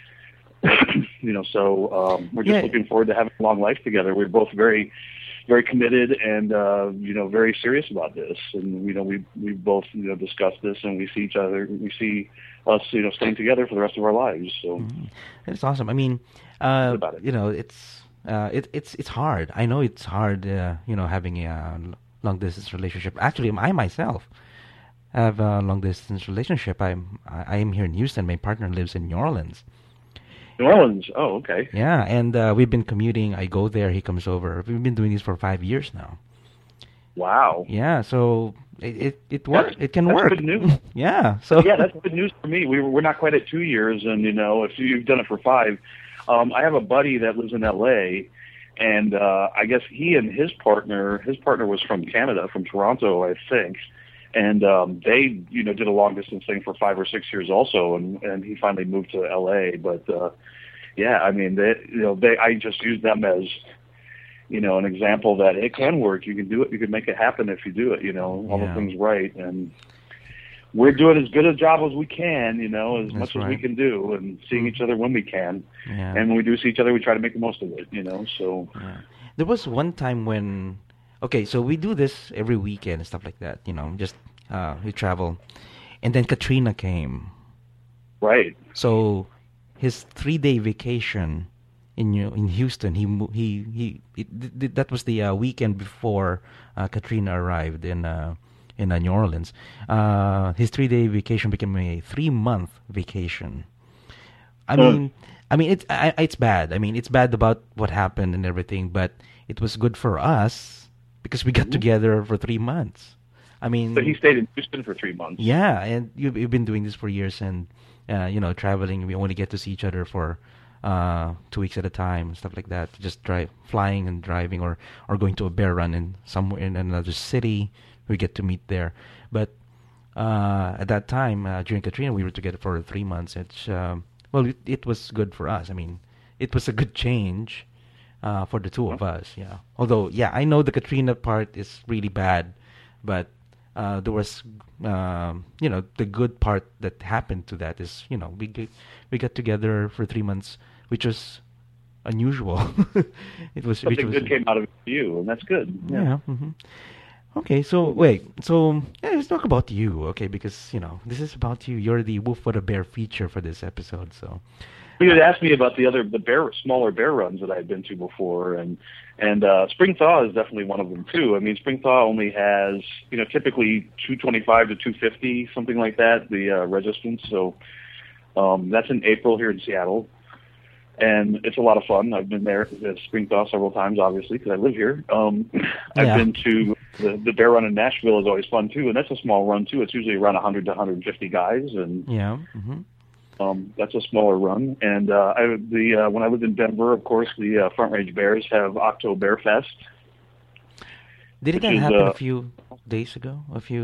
we're just looking forward to having a long life together. We're both very, very committed and, very serious about this. And, we both, discussed this and we see each other, we see us, staying together for the rest of our lives. So That's awesome. I mean, about it. it's hard. I know it's hard, having a long distance relationship. Actually, I myself have a long distance relationship. I am here in Houston. My partner lives in New Orleans. New Orleans. Oh, okay. Yeah, and we've been commuting. I go there, he comes over. We've been doing this for 5 years now. Wow. Yeah, so it works. It can that's work. Good news. Yeah. So Yeah, that's good news for me. We're not quite at 2 years, and if you've done it for 5, I have a buddy that lives in L.A. And I guess he and his partner was from Canada, from Toronto, I think. And they, did a long distance thing for 5 or 6 years also, and he finally moved to L.A. But yeah, I mean, I just use them as, an example that it can work. You can do it. You can make it happen if you do it. All the things right. And we're doing as good a job as we can, as much as we can do, and seeing each other when we can. Yeah. And when we do see each other, we try to make the most of it. So yeah. There was one time when, okay, so we do this every weekend and stuff like that. Just we travel, and then Katrina came. right. So his 3-day vacation in Houston, that was the weekend before Katrina arrived in New Orleans. His 3-day vacation became a 3-month vacation. I mean, it's bad. I mean, it's bad about what happened and everything, but it was good for us because we got together for 3 months. I mean, So he stayed in Houston for 3 months. yeah, and you've been doing this for years, and traveling. We only get to see each other for 2 weeks at a time, stuff like that. Just flying and driving, or going to a bear run in somewhere in another city. We get to meet there. But at that time, during Katrina, we were together for 3 months. It was good for us. I mean, it was a good change for the two of us. Yeah. Although, yeah, I know the Katrina part is really bad, but there was, the good part that happened to that is, we got together for 3 months, which was unusual. Something good came out of it for you, and that's good. Yeah. Mm-hmm. Okay, so let's talk about you, okay? Because this is about you. You're the Wolf with a Bear feature for this episode, so. You had asked me about the smaller bear runs that I had been to before, and Spring Thaw is definitely one of them too. I mean, Spring Thaw only has typically 225 to 250, something like that, the resistance. So that's in April here in Seattle, and it's a lot of fun. I've been there at Spring Thaw several times, obviously, because I live here. I've been to the bear run in Nashville is always fun too, and that's a small run too. It's usually around 100 to 150 guys, and that's a smaller run. And when I lived in Denver, of course, the Front Range Bears have Octo Bear Fest. Did it happen a few days ago?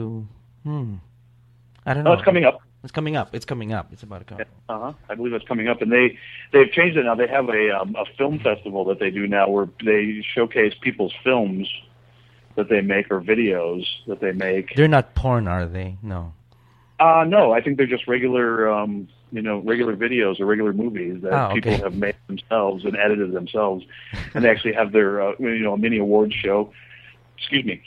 I don't know. Oh, it's coming up. It's coming up. It's about to come. I believe it's coming up, and they've changed it now. They have a film festival that they do now, where they showcase people's films that they make or videos that they make. They're not porn, are they? No. No, I think they're just regular, regular videos or regular movies that people have made themselves and edited themselves, and they actually have their, a mini awards show. Excuse me.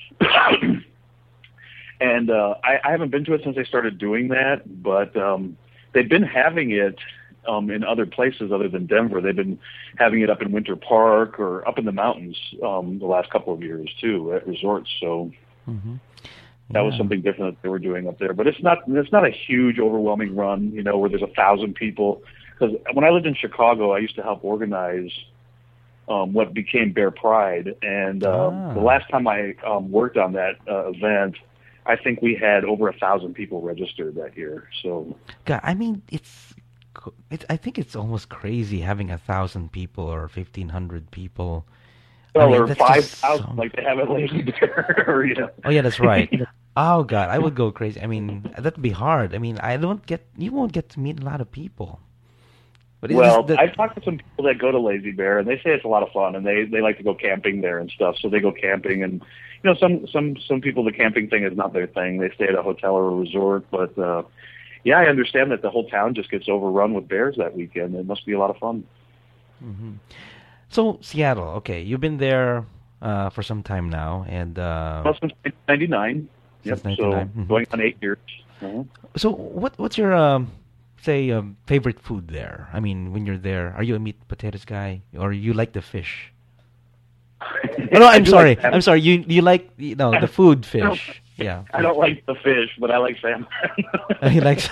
And I haven't been to it since they started doing that, but they've been having it in other places other than Denver. They've been having it up in Winter Park or up in the mountains the last couple of years too at resorts. So that was something different that they were doing up there. But it's not a huge, overwhelming run, where there's 1,000 people. Because when I lived in Chicago, I used to help organize what became Bear Pride, and the last time I worked on that event, I think we had over 1,000 people registered that year. So, God, I mean, I think it's almost crazy having 1,000 people or 1,500 people. Well, or 5,000, like they have at Lazy Bear. Oh yeah, that's right. Oh God, I would go crazy. I mean, that'd be hard. I mean, you won't get to meet a lot of people. But I've talked to some people that go to Lazy Bear, and they say it's a lot of fun, and they like to go camping there and stuff. So they go camping, and some people, the camping thing is not their thing. They stay at a hotel or a resort. But I understand that the whole town just gets overrun with bears that weekend. It must be a lot of fun. Mm-hmm. So Seattle, okay, you've been there for some time now, and since 1999. Since 1999. So going on 8 years. So what's your favorite food there? I mean, when you're there, are you a meat potatoes guy, or you like the fish? Oh, no, I'm sorry. I'm sorry. You like the food fish. Yeah. I don't like the fish, but I like salmon. He likes.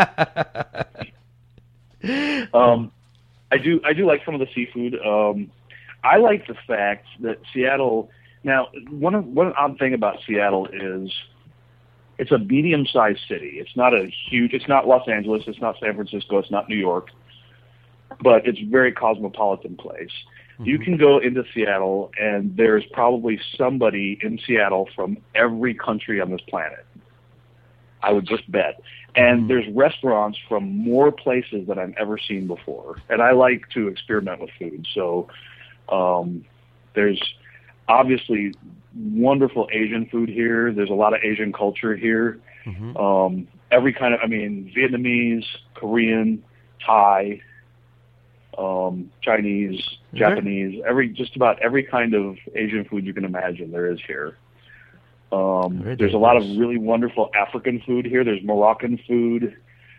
I do like some of the seafood. I like the fact that Seattle. Now, one odd thing about Seattle is it's a medium-sized city. It's not It's not Los Angeles. It's not San Francisco. It's not New York. But it's a very cosmopolitan place. You can go into Seattle, and there's probably somebody in Seattle from every country on this planet. I would just bet. And there's restaurants from more places than I've ever seen before. And I like to experiment with food. So there's obviously wonderful Asian food here. There's a lot of Asian culture here. Every kind of, Vietnamese, Korean, Thai, Chinese, Japanese, just about every kind of Asian food you can imagine there is here. There's a lot of really wonderful African food here. There's Moroccan food,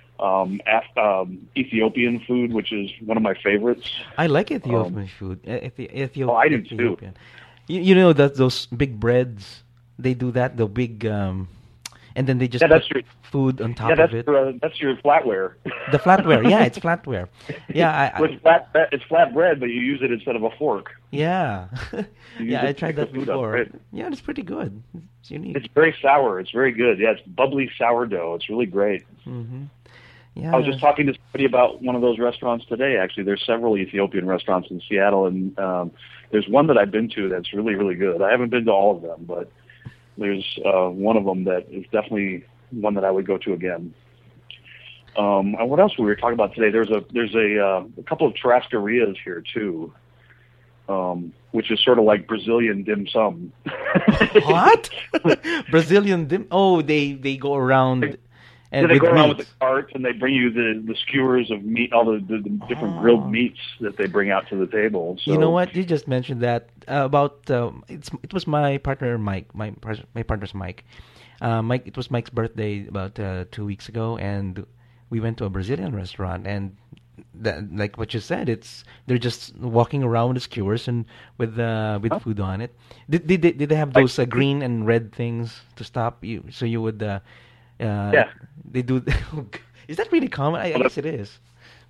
Ethiopian food, which is one of my favorites. I like Ethiopian food. Oh, I do too. You know that those big breads, they do that, the big, and then they just put food on top of it. That's your flatware. The flatware, yeah, it's flatware. Yeah, it's flat bread, but you use it instead of a fork. Yeah, yeah, I tried that before. Yeah, it's pretty good. It's unique. It's very sour. It's very good. Yeah, it's bubbly sourdough. It's really great. Yeah. I was just talking to somebody about one of those restaurants today. Actually, there's several Ethiopian restaurants in Seattle, and there's one that I've been to that's really, really good. I haven't been to all of them, but there's one of them that is definitely one that I would go to again. And what else were we talking about today? There's a couple of churrascarias here too, which is sort of like Brazilian dim sum. What? Brazilian dim? Oh, they go around. And they go around with the carts, and they bring you the skewers of meat, all the different grilled meats that they bring out to the table. So, you know what? You just mentioned that about it was my partner Mike. My partner's Mike. Mike. It was Mike's birthday about 2 weeks ago, and we went to a Brazilian restaurant. And like what you said, they're just walking around with the skewers and with food on it. Did they have those green and red things to stop you? So you would. Yeah. They do. Is that really common? I guess it is.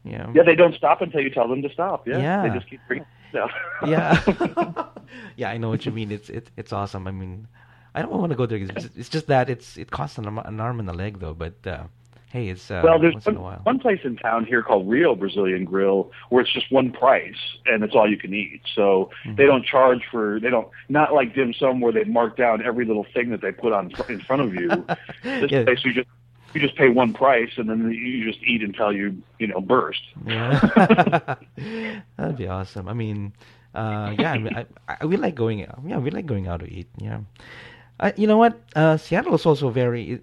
Yeah. Yeah, they don't stop until you tell them to stop. Yeah, Yeah. they just keep bringing it down. Yeah. Yeah, I know what you mean. It's awesome. I mean, I don't want to go there. It's just that it costs an arm and a leg though. But hey, it's Well, there's once in a while. one place in town here called Rio Brazilian Grill where it's just one price and it's all you can eat. So they don't charge not like dim sum where they mark down every little thing that they put on in front of you. This Yeah. place you just pay one price and then you just eat until you burst. Yeah. That'd be awesome. I mean, yeah, I mean, we like going out. Yeah, we like going out to eat. Yeah. You know what? Seattle is also very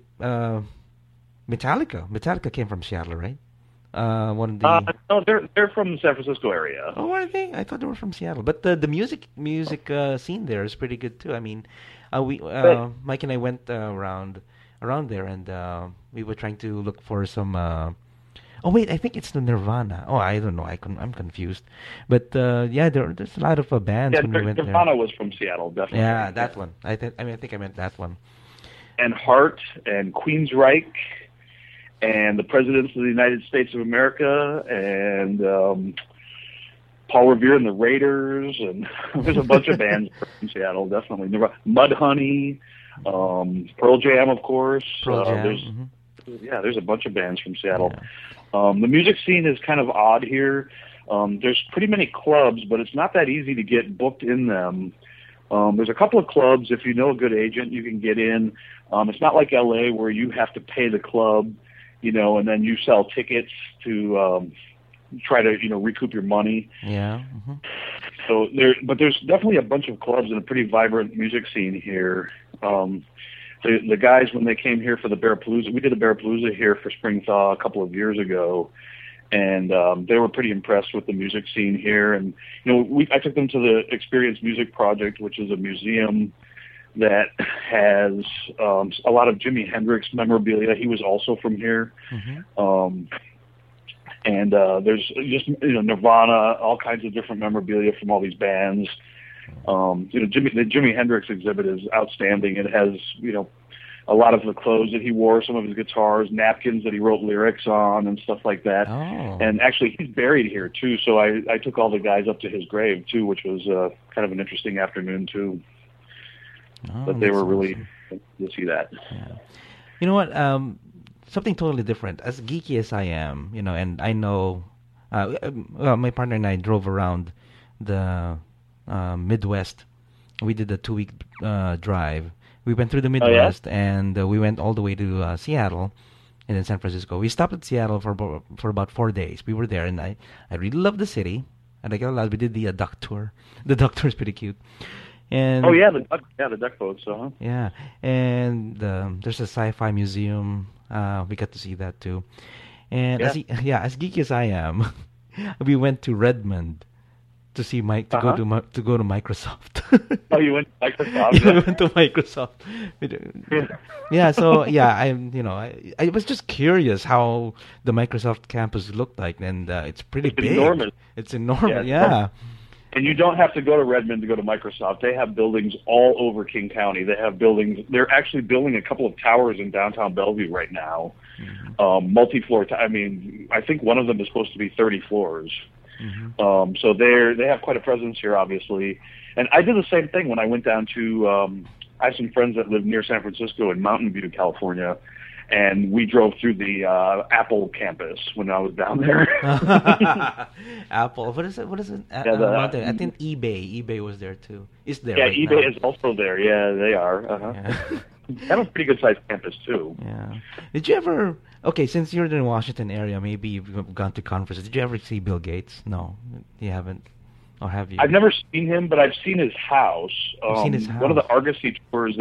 Metallica. Metallica came from Seattle, right? One of the. No, they're from the San Francisco area. Oh, are they? I thought they were from Seattle. But the music scene there is pretty good too. I mean, Mike and I went around there, and we were trying to look for some. Oh wait, I think it's the Nirvana. Oh, I don't know. I'm confused. But yeah, there's a lot of bands Yeah, when we went Nirvana there. was from Seattle, definitely. Yeah, that one. I think I meant that one. And Heart and Queensryche and the Presidents of the United States of America and Paul Revere and the Raiders, and there's a bunch of bands from Seattle, definitely. Mudhoney, Pearl Jam, of course. Pearl Jam. There's a bunch of bands from Seattle. The music scene is kind of odd here. There's pretty many clubs, but it's not that easy to get booked in them. There's a couple of clubs. If you know a good agent, you can get in. It's not like LA where you have to pay the club, and then you sell tickets to try to recoup your money. Yeah. So there's definitely a bunch of clubs and a pretty vibrant music scene here. The guys, when they came here for the Bearapalooza, we did a Bearapalooza here for Spring Thaw a couple of years ago, and they were pretty impressed with the music scene here. And I took them to the Experience Music Project, which is a museum that has a lot of Jimi Hendrix memorabilia. He was also from here. And there's just Nirvana, all kinds of different memorabilia from all these bands. The Jimi Hendrix exhibit is outstanding. It has a lot of the clothes that he wore, some of his guitars, napkins that he wrote lyrics on, and stuff like that. Oh. And actually, he's buried here too. So I took all the guys up to his grave too, which was kind of an interesting afternoon too. Oh, But they were that's really awesome. to see that. Yeah. You know what? Something totally different. As geeky as I am, and I know, my partner and I drove around the Midwest. We did a 2-week drive. We went through the Midwest, and we went all the way to Seattle, and then San Francisco. We stopped at Seattle for about 4 days. We were there, and I really loved the city. And I got a lot. We did the duck tour. The duck tour is pretty cute. And the duck boats. yeah, and there's a sci-fi museum. We got to see that too. And as geeky as I am, we went to Redmond to see Mike to go to Microsoft. Oh, you went to Microsoft? Yeah, we went to Microsoft. Yeah, so I was just curious how the Microsoft campus looked like, and it's pretty big. Enormous. It's enormous. Yeah. And you don't have to go to Redmond to go to Microsoft. They have buildings all over King County. They have buildings. They're actually building a couple of towers in downtown Bellevue right now, multi-floor. I think one of them is supposed to be 30 floors. So they have quite a presence here, obviously. And I did the same thing when I went down to. I have some friends that live near San Francisco in Mountain View, California. And we drove through the Apple campus when I was down there. Apple. What is it? I think eBay was there too. Is there? Yeah, right eBay now. is also there. Yeah, they are. Yeah. That was a pretty good sized campus too. Yeah. Did you ever? Okay, since you're in the Washington area, maybe you've gone to conferences. Did you ever see Bill Gates? No, you haven't. Or have you? I've never seen him, but I've seen his house. You've seen his house. One of the Argosy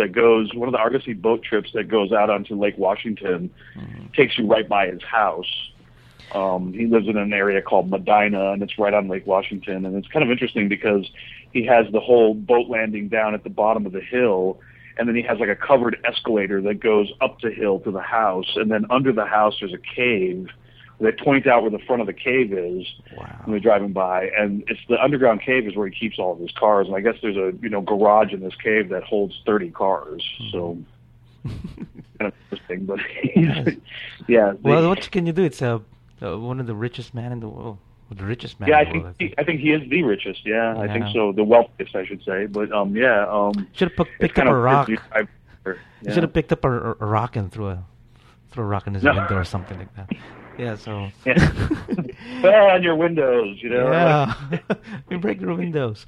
boat trips that goes out onto Lake Washington takes you right by his house. He lives in an area called Medina, and it's right on Lake Washington. And it's kind of interesting because he has the whole boat landing down at the bottom of the hill, and then he has like a covered escalator that goes up the hill to the house, and then under the house there's a cave. They point out where the front of the cave is when they're driving by, and it's the underground cave is where he keeps all of his cars. And I guess there's a garage in this cave that holds 30 cars. So kind of interesting, but yeah. Well, what can you do? It's one of the richest man in the world. The richest man Yeah, in the world. I think he is the richest. Yeah, I think Yeah. so. The wealthiest, I should say. But Should have it's picked up kind a of rock. You You should have picked up a rock and threw a rock in his No. window or something like that. Yeah, so. Well, on your windows, you know. Yeah. We break the windows.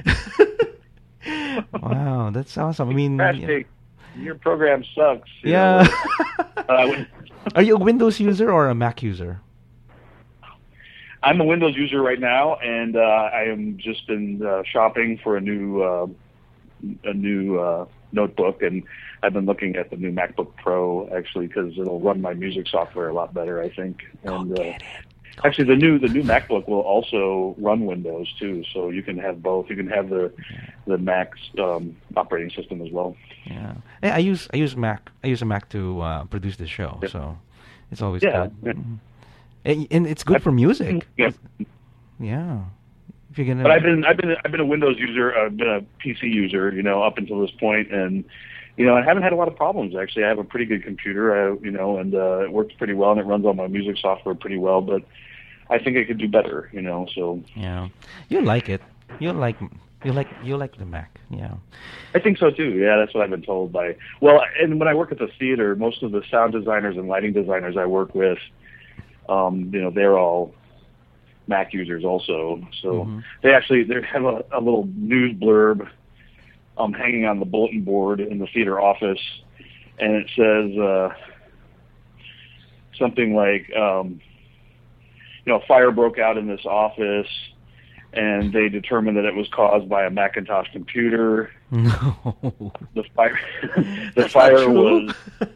Wow, that's awesome. I mean, Crashing. Your program sucks. you yeah. know. Are you a Windows user or a Mac user? I'm a Windows user right now, and I am just been shopping for a new notebook, and I've been looking at the new MacBook Pro actually because it'll run my music software a lot better, I think. And actually, the new MacBook will also run Windows too, so you can have both. You can have the Mac's operating system as well. Yeah, I use Mac. I use a Mac to produce the show, so it's always Yeah. good. Mhm. And it's good for music. Yeah. Yeah. If you're gonna. But I've been a Windows user. I've been a PC user, you know, up until this point, and you know, I haven't had a lot of problems actually. I have a pretty good computer, and it works pretty well, and it runs all my music software pretty well. But I think it could do better, you know. So Yeah, you like it. You like the Mac. Yeah. I think so too. Yeah, that's what I've been told by. Well, and when I work at the theater, most of the sound designers and lighting designers I work with, you know, they're all Mac users also. So they have a little news blurb hanging on the bulletin board in the theater office, and it says something like, you know, fire broke out in this office, and they determined that it was caused by a Macintosh computer. No. The fire, That's not true. was.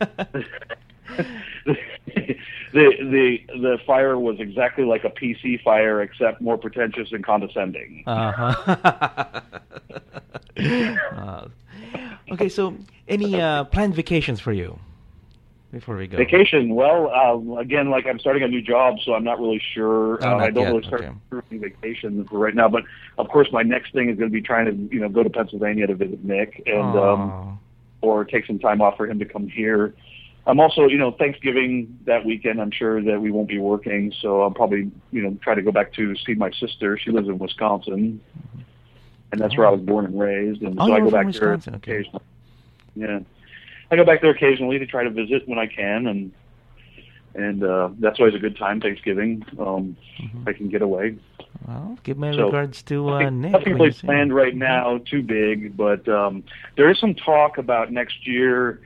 The fire was exactly like a PC fire, except more pretentious and condescending. Okay, so any planned vacations for you before we go? Vacation? Well, again, like I'm starting a new job, so I'm not really sure. Oh, not I don't yet. really start Okay. planning vacation for right now. But of course, my next thing is going to be trying to, you know, go to Pennsylvania to visit Nick, and Aw. or take some time off for him to come here. I'm also, you know, Thanksgiving that weekend, I'm sure that we won't be working, so I'll probably, you know, try to go back to see my sister. She lives in Wisconsin, and that's where I was born and raised, and Oh, so I you're go from back there Wisconsin, okay. occasionally. Yeah, I go back there occasionally to try to visit when I can, and that's always a good time, Thanksgiving. If I can get away. Well, give my So, regards to Nick. Nothing when really you see him. planned right now, too big, but there is some talk about next year.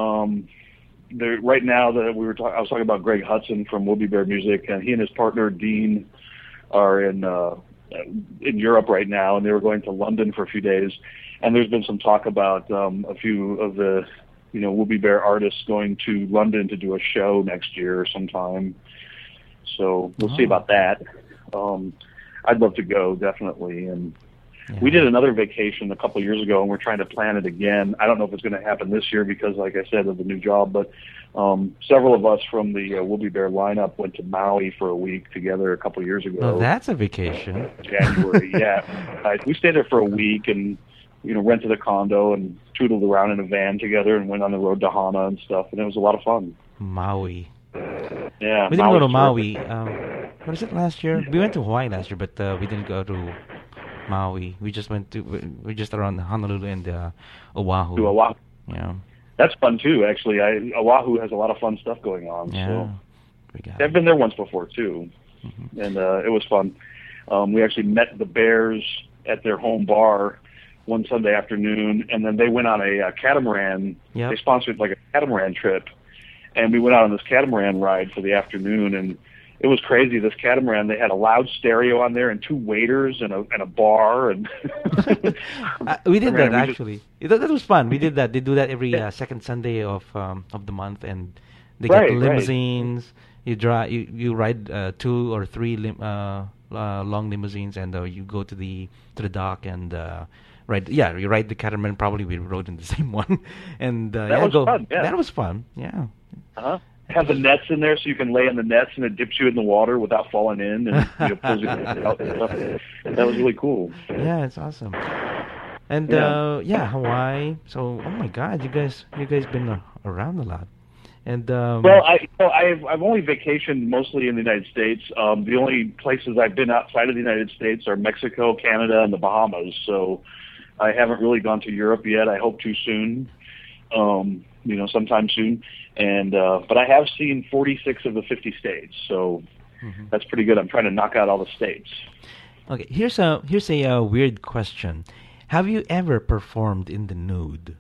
Right now that I was talking about Greg Hudson from Woolby Bear Music, and he and his partner Dean are in Europe right now, and they were going to London for a few days. And there's been some talk about a few of the, you know, Woolby Bear artists going to London to do a show next year sometime. So we'll see about that. I'd love to go, definitely. And we did another vacation a couple of years ago, and we're trying to plan it again. I don't know if it's going to happen this year because, like I said, of the new job, but several of us from the Woolby Bear lineup went to Maui for a week together a couple of years ago. Well, that's a vacation. January, yeah. We stayed there for a week and, you know, rented a condo and tootled around in a van together and went on the road to Hana and stuff, and it was a lot of fun. Maui. Yeah, We didn't go to Maui's Maui. What is it last year? We went to Hawaii last year, but we didn't go to Maui. We just around Honolulu and Oahu. to Oahu. Yeah. That's fun too, actually. Oahu has a lot of fun stuff going on. Yeah. So. We got I've been there once before too, and it was fun. We actually met the Bears at their home bar one Sunday afternoon, and then they went on a catamaran. Yep. They sponsored like a catamaran trip, and we went out on this catamaran ride for the afternoon, and it was crazy. This catamaran, they had a loud stereo on there and two waiters and a bar, and we did that We just- actually. That was fun. We did that. They do that every second Sunday of the month, and they Right, get right. limousines. You drive, you ride 2 or 3 long limousines, and you go to the dock and ride. Yeah, you ride the catamaran. Probably we rode in the same one, and That was fun, yeah. That was fun. Yeah. have the nets in there so you can lay in the nets and it dips you in the water without falling in and pulls you out and stuff. That was really cool. Yeah, it's awesome. And Yeah. Hawaii. So, oh my God, you guys been around a lot. And Well, I've only vacationed mostly in the United States. The only places I've been outside of the United States are Mexico, Canada, and the Bahamas. So I haven't really gone to Europe yet. I hope to soon, sometime soon. And but I have seen 46 of the 50 states, so that's pretty good. I'm trying to knock out all the states. Okay, here's a weird question. Have you ever performed in the nude?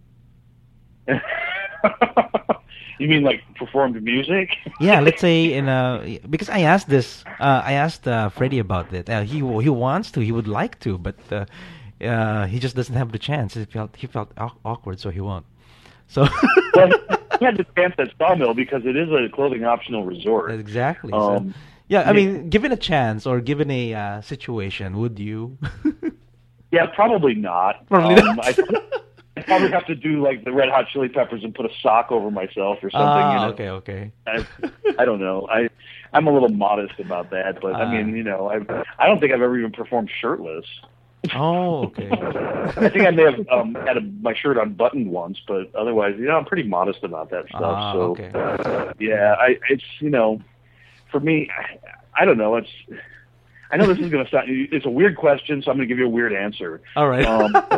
You mean like performed music? Yeah, let's say because I asked this, I asked Freddie about it. He wants to, he would like to, but he just doesn't have the chance. He felt awkward, so he won't. So well, he had the chance at Sawmill because it is a clothing optional resort. Exactly. I mean, given a chance or given a situation, would you? Yeah, probably not. Probably not. I'd probably have to do like the Red Hot Chili Peppers and put a sock over myself or something. Okay. I don't know. I'm a little modest about that, but I mean, I don't think I've ever even performed shirtless. Oh, okay. I think I may have had my shirt unbuttoned once, but otherwise, I'm pretty modest about that stuff. So, okay. Yeah, it's for me, I don't know. I know this is going to sound. It's a weird question, so I'm going to give you a weird answer. All right.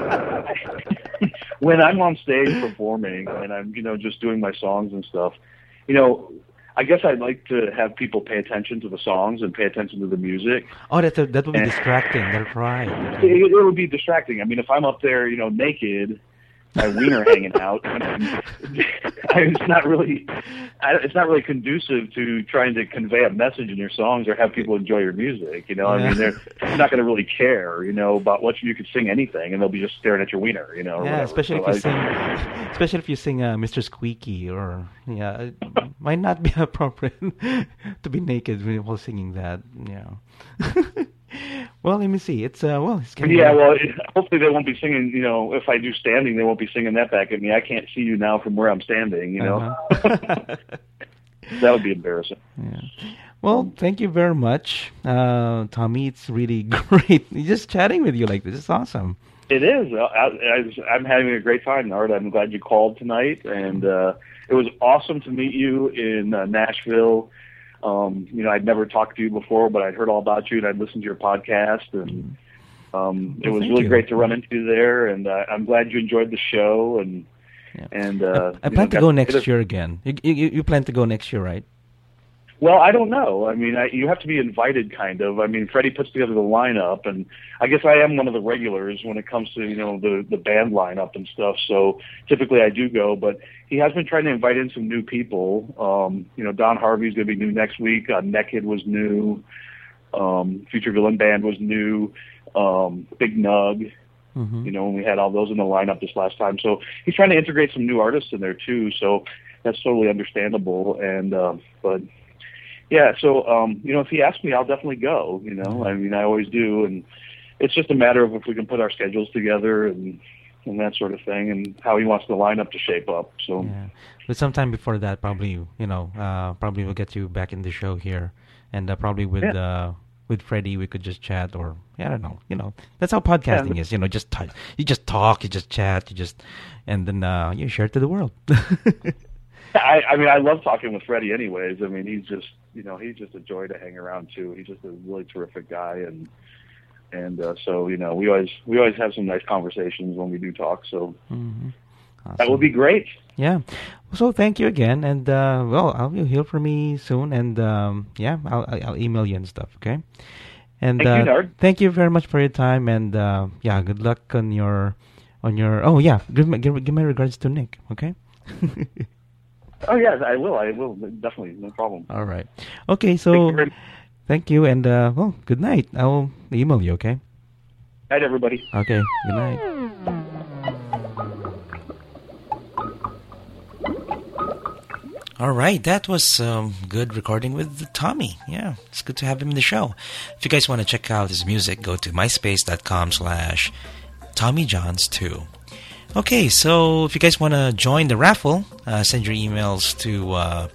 When I'm on stage performing and I'm, just doing my songs and stuff, I guess I'd like to have people pay attention to the songs and pay attention to the music. Oh, that would be distracting. That's right. It would be distracting. I mean, if I'm up there, naked, my wiener hanging out, it's not really conducive to trying to convey a message in your songs or have people enjoy your music. I mean, they're not going to really care, about what you could sing anything, and they'll be just staring at your wiener, or whatever. Especially if you sing Mr. Squeaky, or it might not be appropriate to be naked while singing that. Well, let me see. It's it's kind of hopefully they won't be singing. If I do standing, they won't be singing that back at me. I can't see you now from where I'm standing. That would be embarrassing. Yeah. Well, thank you very much, Tommy. It's really great just chatting with you like this. It's awesome. It is. I'm having a great time, Nard. I'm glad you called tonight, and it was awesome to meet you in Nashville. I'd never talked to you before, but I'd heard all about you, and I'd listened to your podcast, and it was really great to run into you there. And I'm glad you enjoyed the show. And I plan to go next year again. You plan to go next year, right? Well, I don't know. I mean, you have to be invited, kind of. I mean, Freddie puts together the lineup, and I guess I am one of the regulars when it comes to, the band lineup and stuff. So typically I do go, but he has been trying to invite in some new people. Don Harvey's going to be new next week. Neckhead was new. Future Villain Band was new. Big Nug. When we had all those in the lineup this last time. So he's trying to integrate some new artists in there too. So that's totally understandable. And, but yeah, so, if he asks me, I'll definitely go, I mean, I always do. And it's just a matter of if we can put our schedules together and that sort of thing, and how he wants the lineup to shape up. So, yeah. But sometime before that, probably, probably we'll get you back in the show here. And probably with Freddie, we could just chat, or I don't know. That's how podcasting is. You just talk, you just chat, and then you share it to the world. I mean, I love talking with Freddie, anyways. I mean, he's just a joy to hang around too. He's just a really terrific guy, and so we always have some nice conversations when we do talk. So awesome. That would be great. Yeah. So thank you again, and you'll hear from me soon, and I'll email you and stuff. Okay. And thank you, Nard. Thank you very much for your time, and good luck on your. Give my regards to Nick. Okay. Oh yes, I will definitely, no problem. All right. Okay, so thank you, and good night. I'll email you. Okay. Night, everybody. Okay. Good night. All right, that was good recording with Tommy. Yeah, it's good to have him in the show. If you guys want to check out his music, go to myspace.com/TommyJohns2. Okay, so if you guys want to join the raffle, send your emails to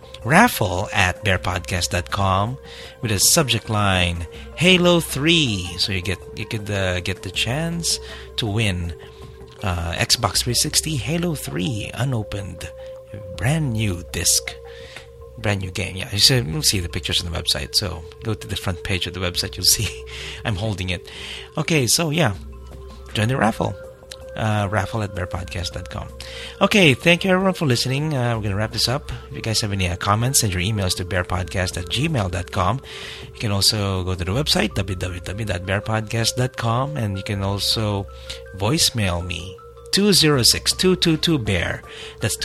raffle@bearpodcast.com with a subject line Halo 3. So you could get the chance to win Xbox 360 Halo 3 unopened brand new disc. Brand new game. Yeah, you'll see the pictures on the website. So go to the front page of the website. You'll see I'm holding it. Okay, so yeah, join the raffle. Raffle at bearpodcast.com. Okay, thank you everyone for listening. We're going to wrap this up. If you guys have any comments, send your emails to bearpodcast@gmail.com. You can also go to the website, www.bearpodcast.com, and you can also voicemail me. 206-222-BEAR. That's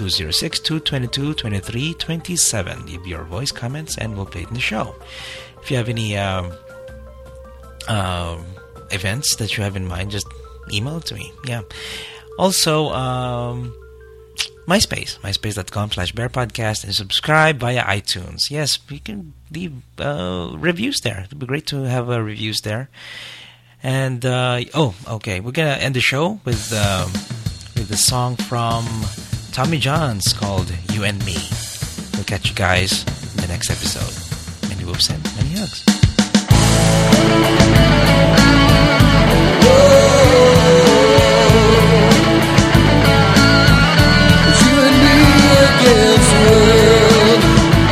206-222-2327. Leave your voice comments and we'll play it in the show. If you have any events that you have in mind, just email it to me. Yeah. Also, MySpace.com/BearPodcast, and subscribe via iTunes. Yes, you can leave reviews there. It'd be great to have reviews there. And okay, we're gonna end the show with the song from Tommy John's called "You and Me." We'll catch you guys in the next episode. Many whoops and many hugs. It's you and me against the world.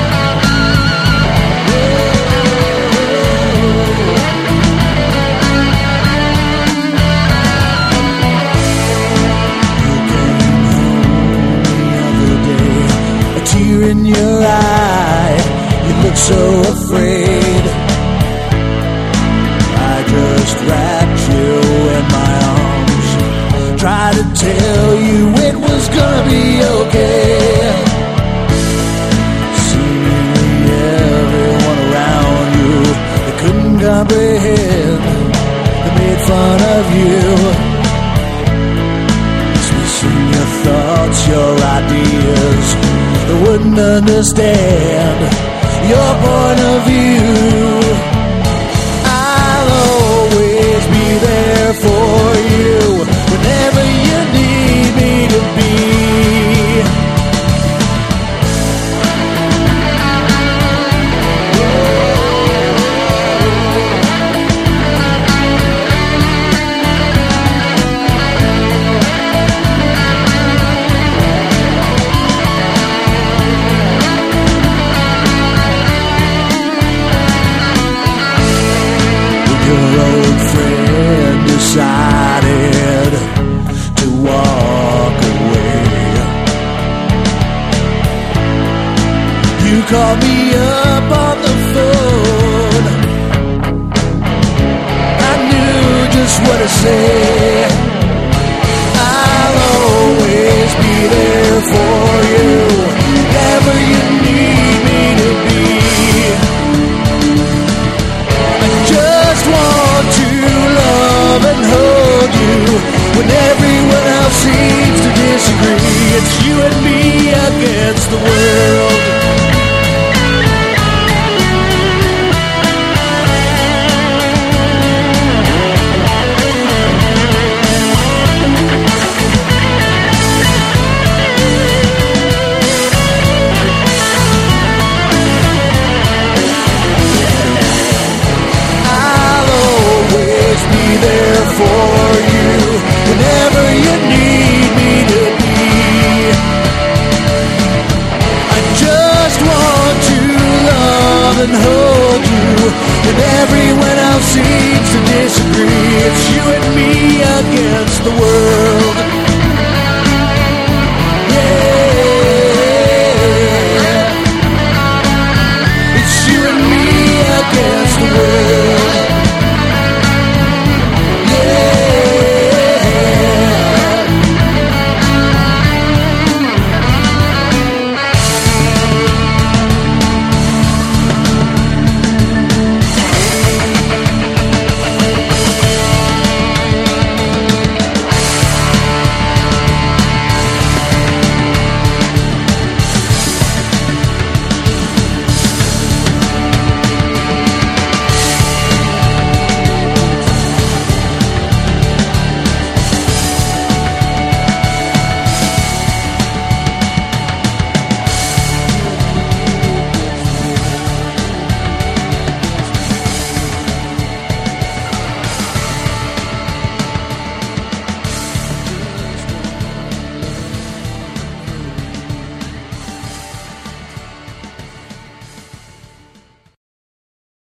Tear in your eye, you look so afraid. I just wrapped you in my arms, tried to tell you it was gonna be okay. Seemingly everyone around you, they couldn't comprehend. They made fun of you, dismissing your thoughts, your ideas. They wouldn't understand your point of view. I'll always be there for you whenever you need me to be. Your old friend decided to walk away. You called me up on the phone. I knew just what to say. I'll always be there for you whenever you need me to be. Want to love and hold you when everyone else seems to disagree. It's you and me against the world. There for you whenever you need me to be. I just want to love and hold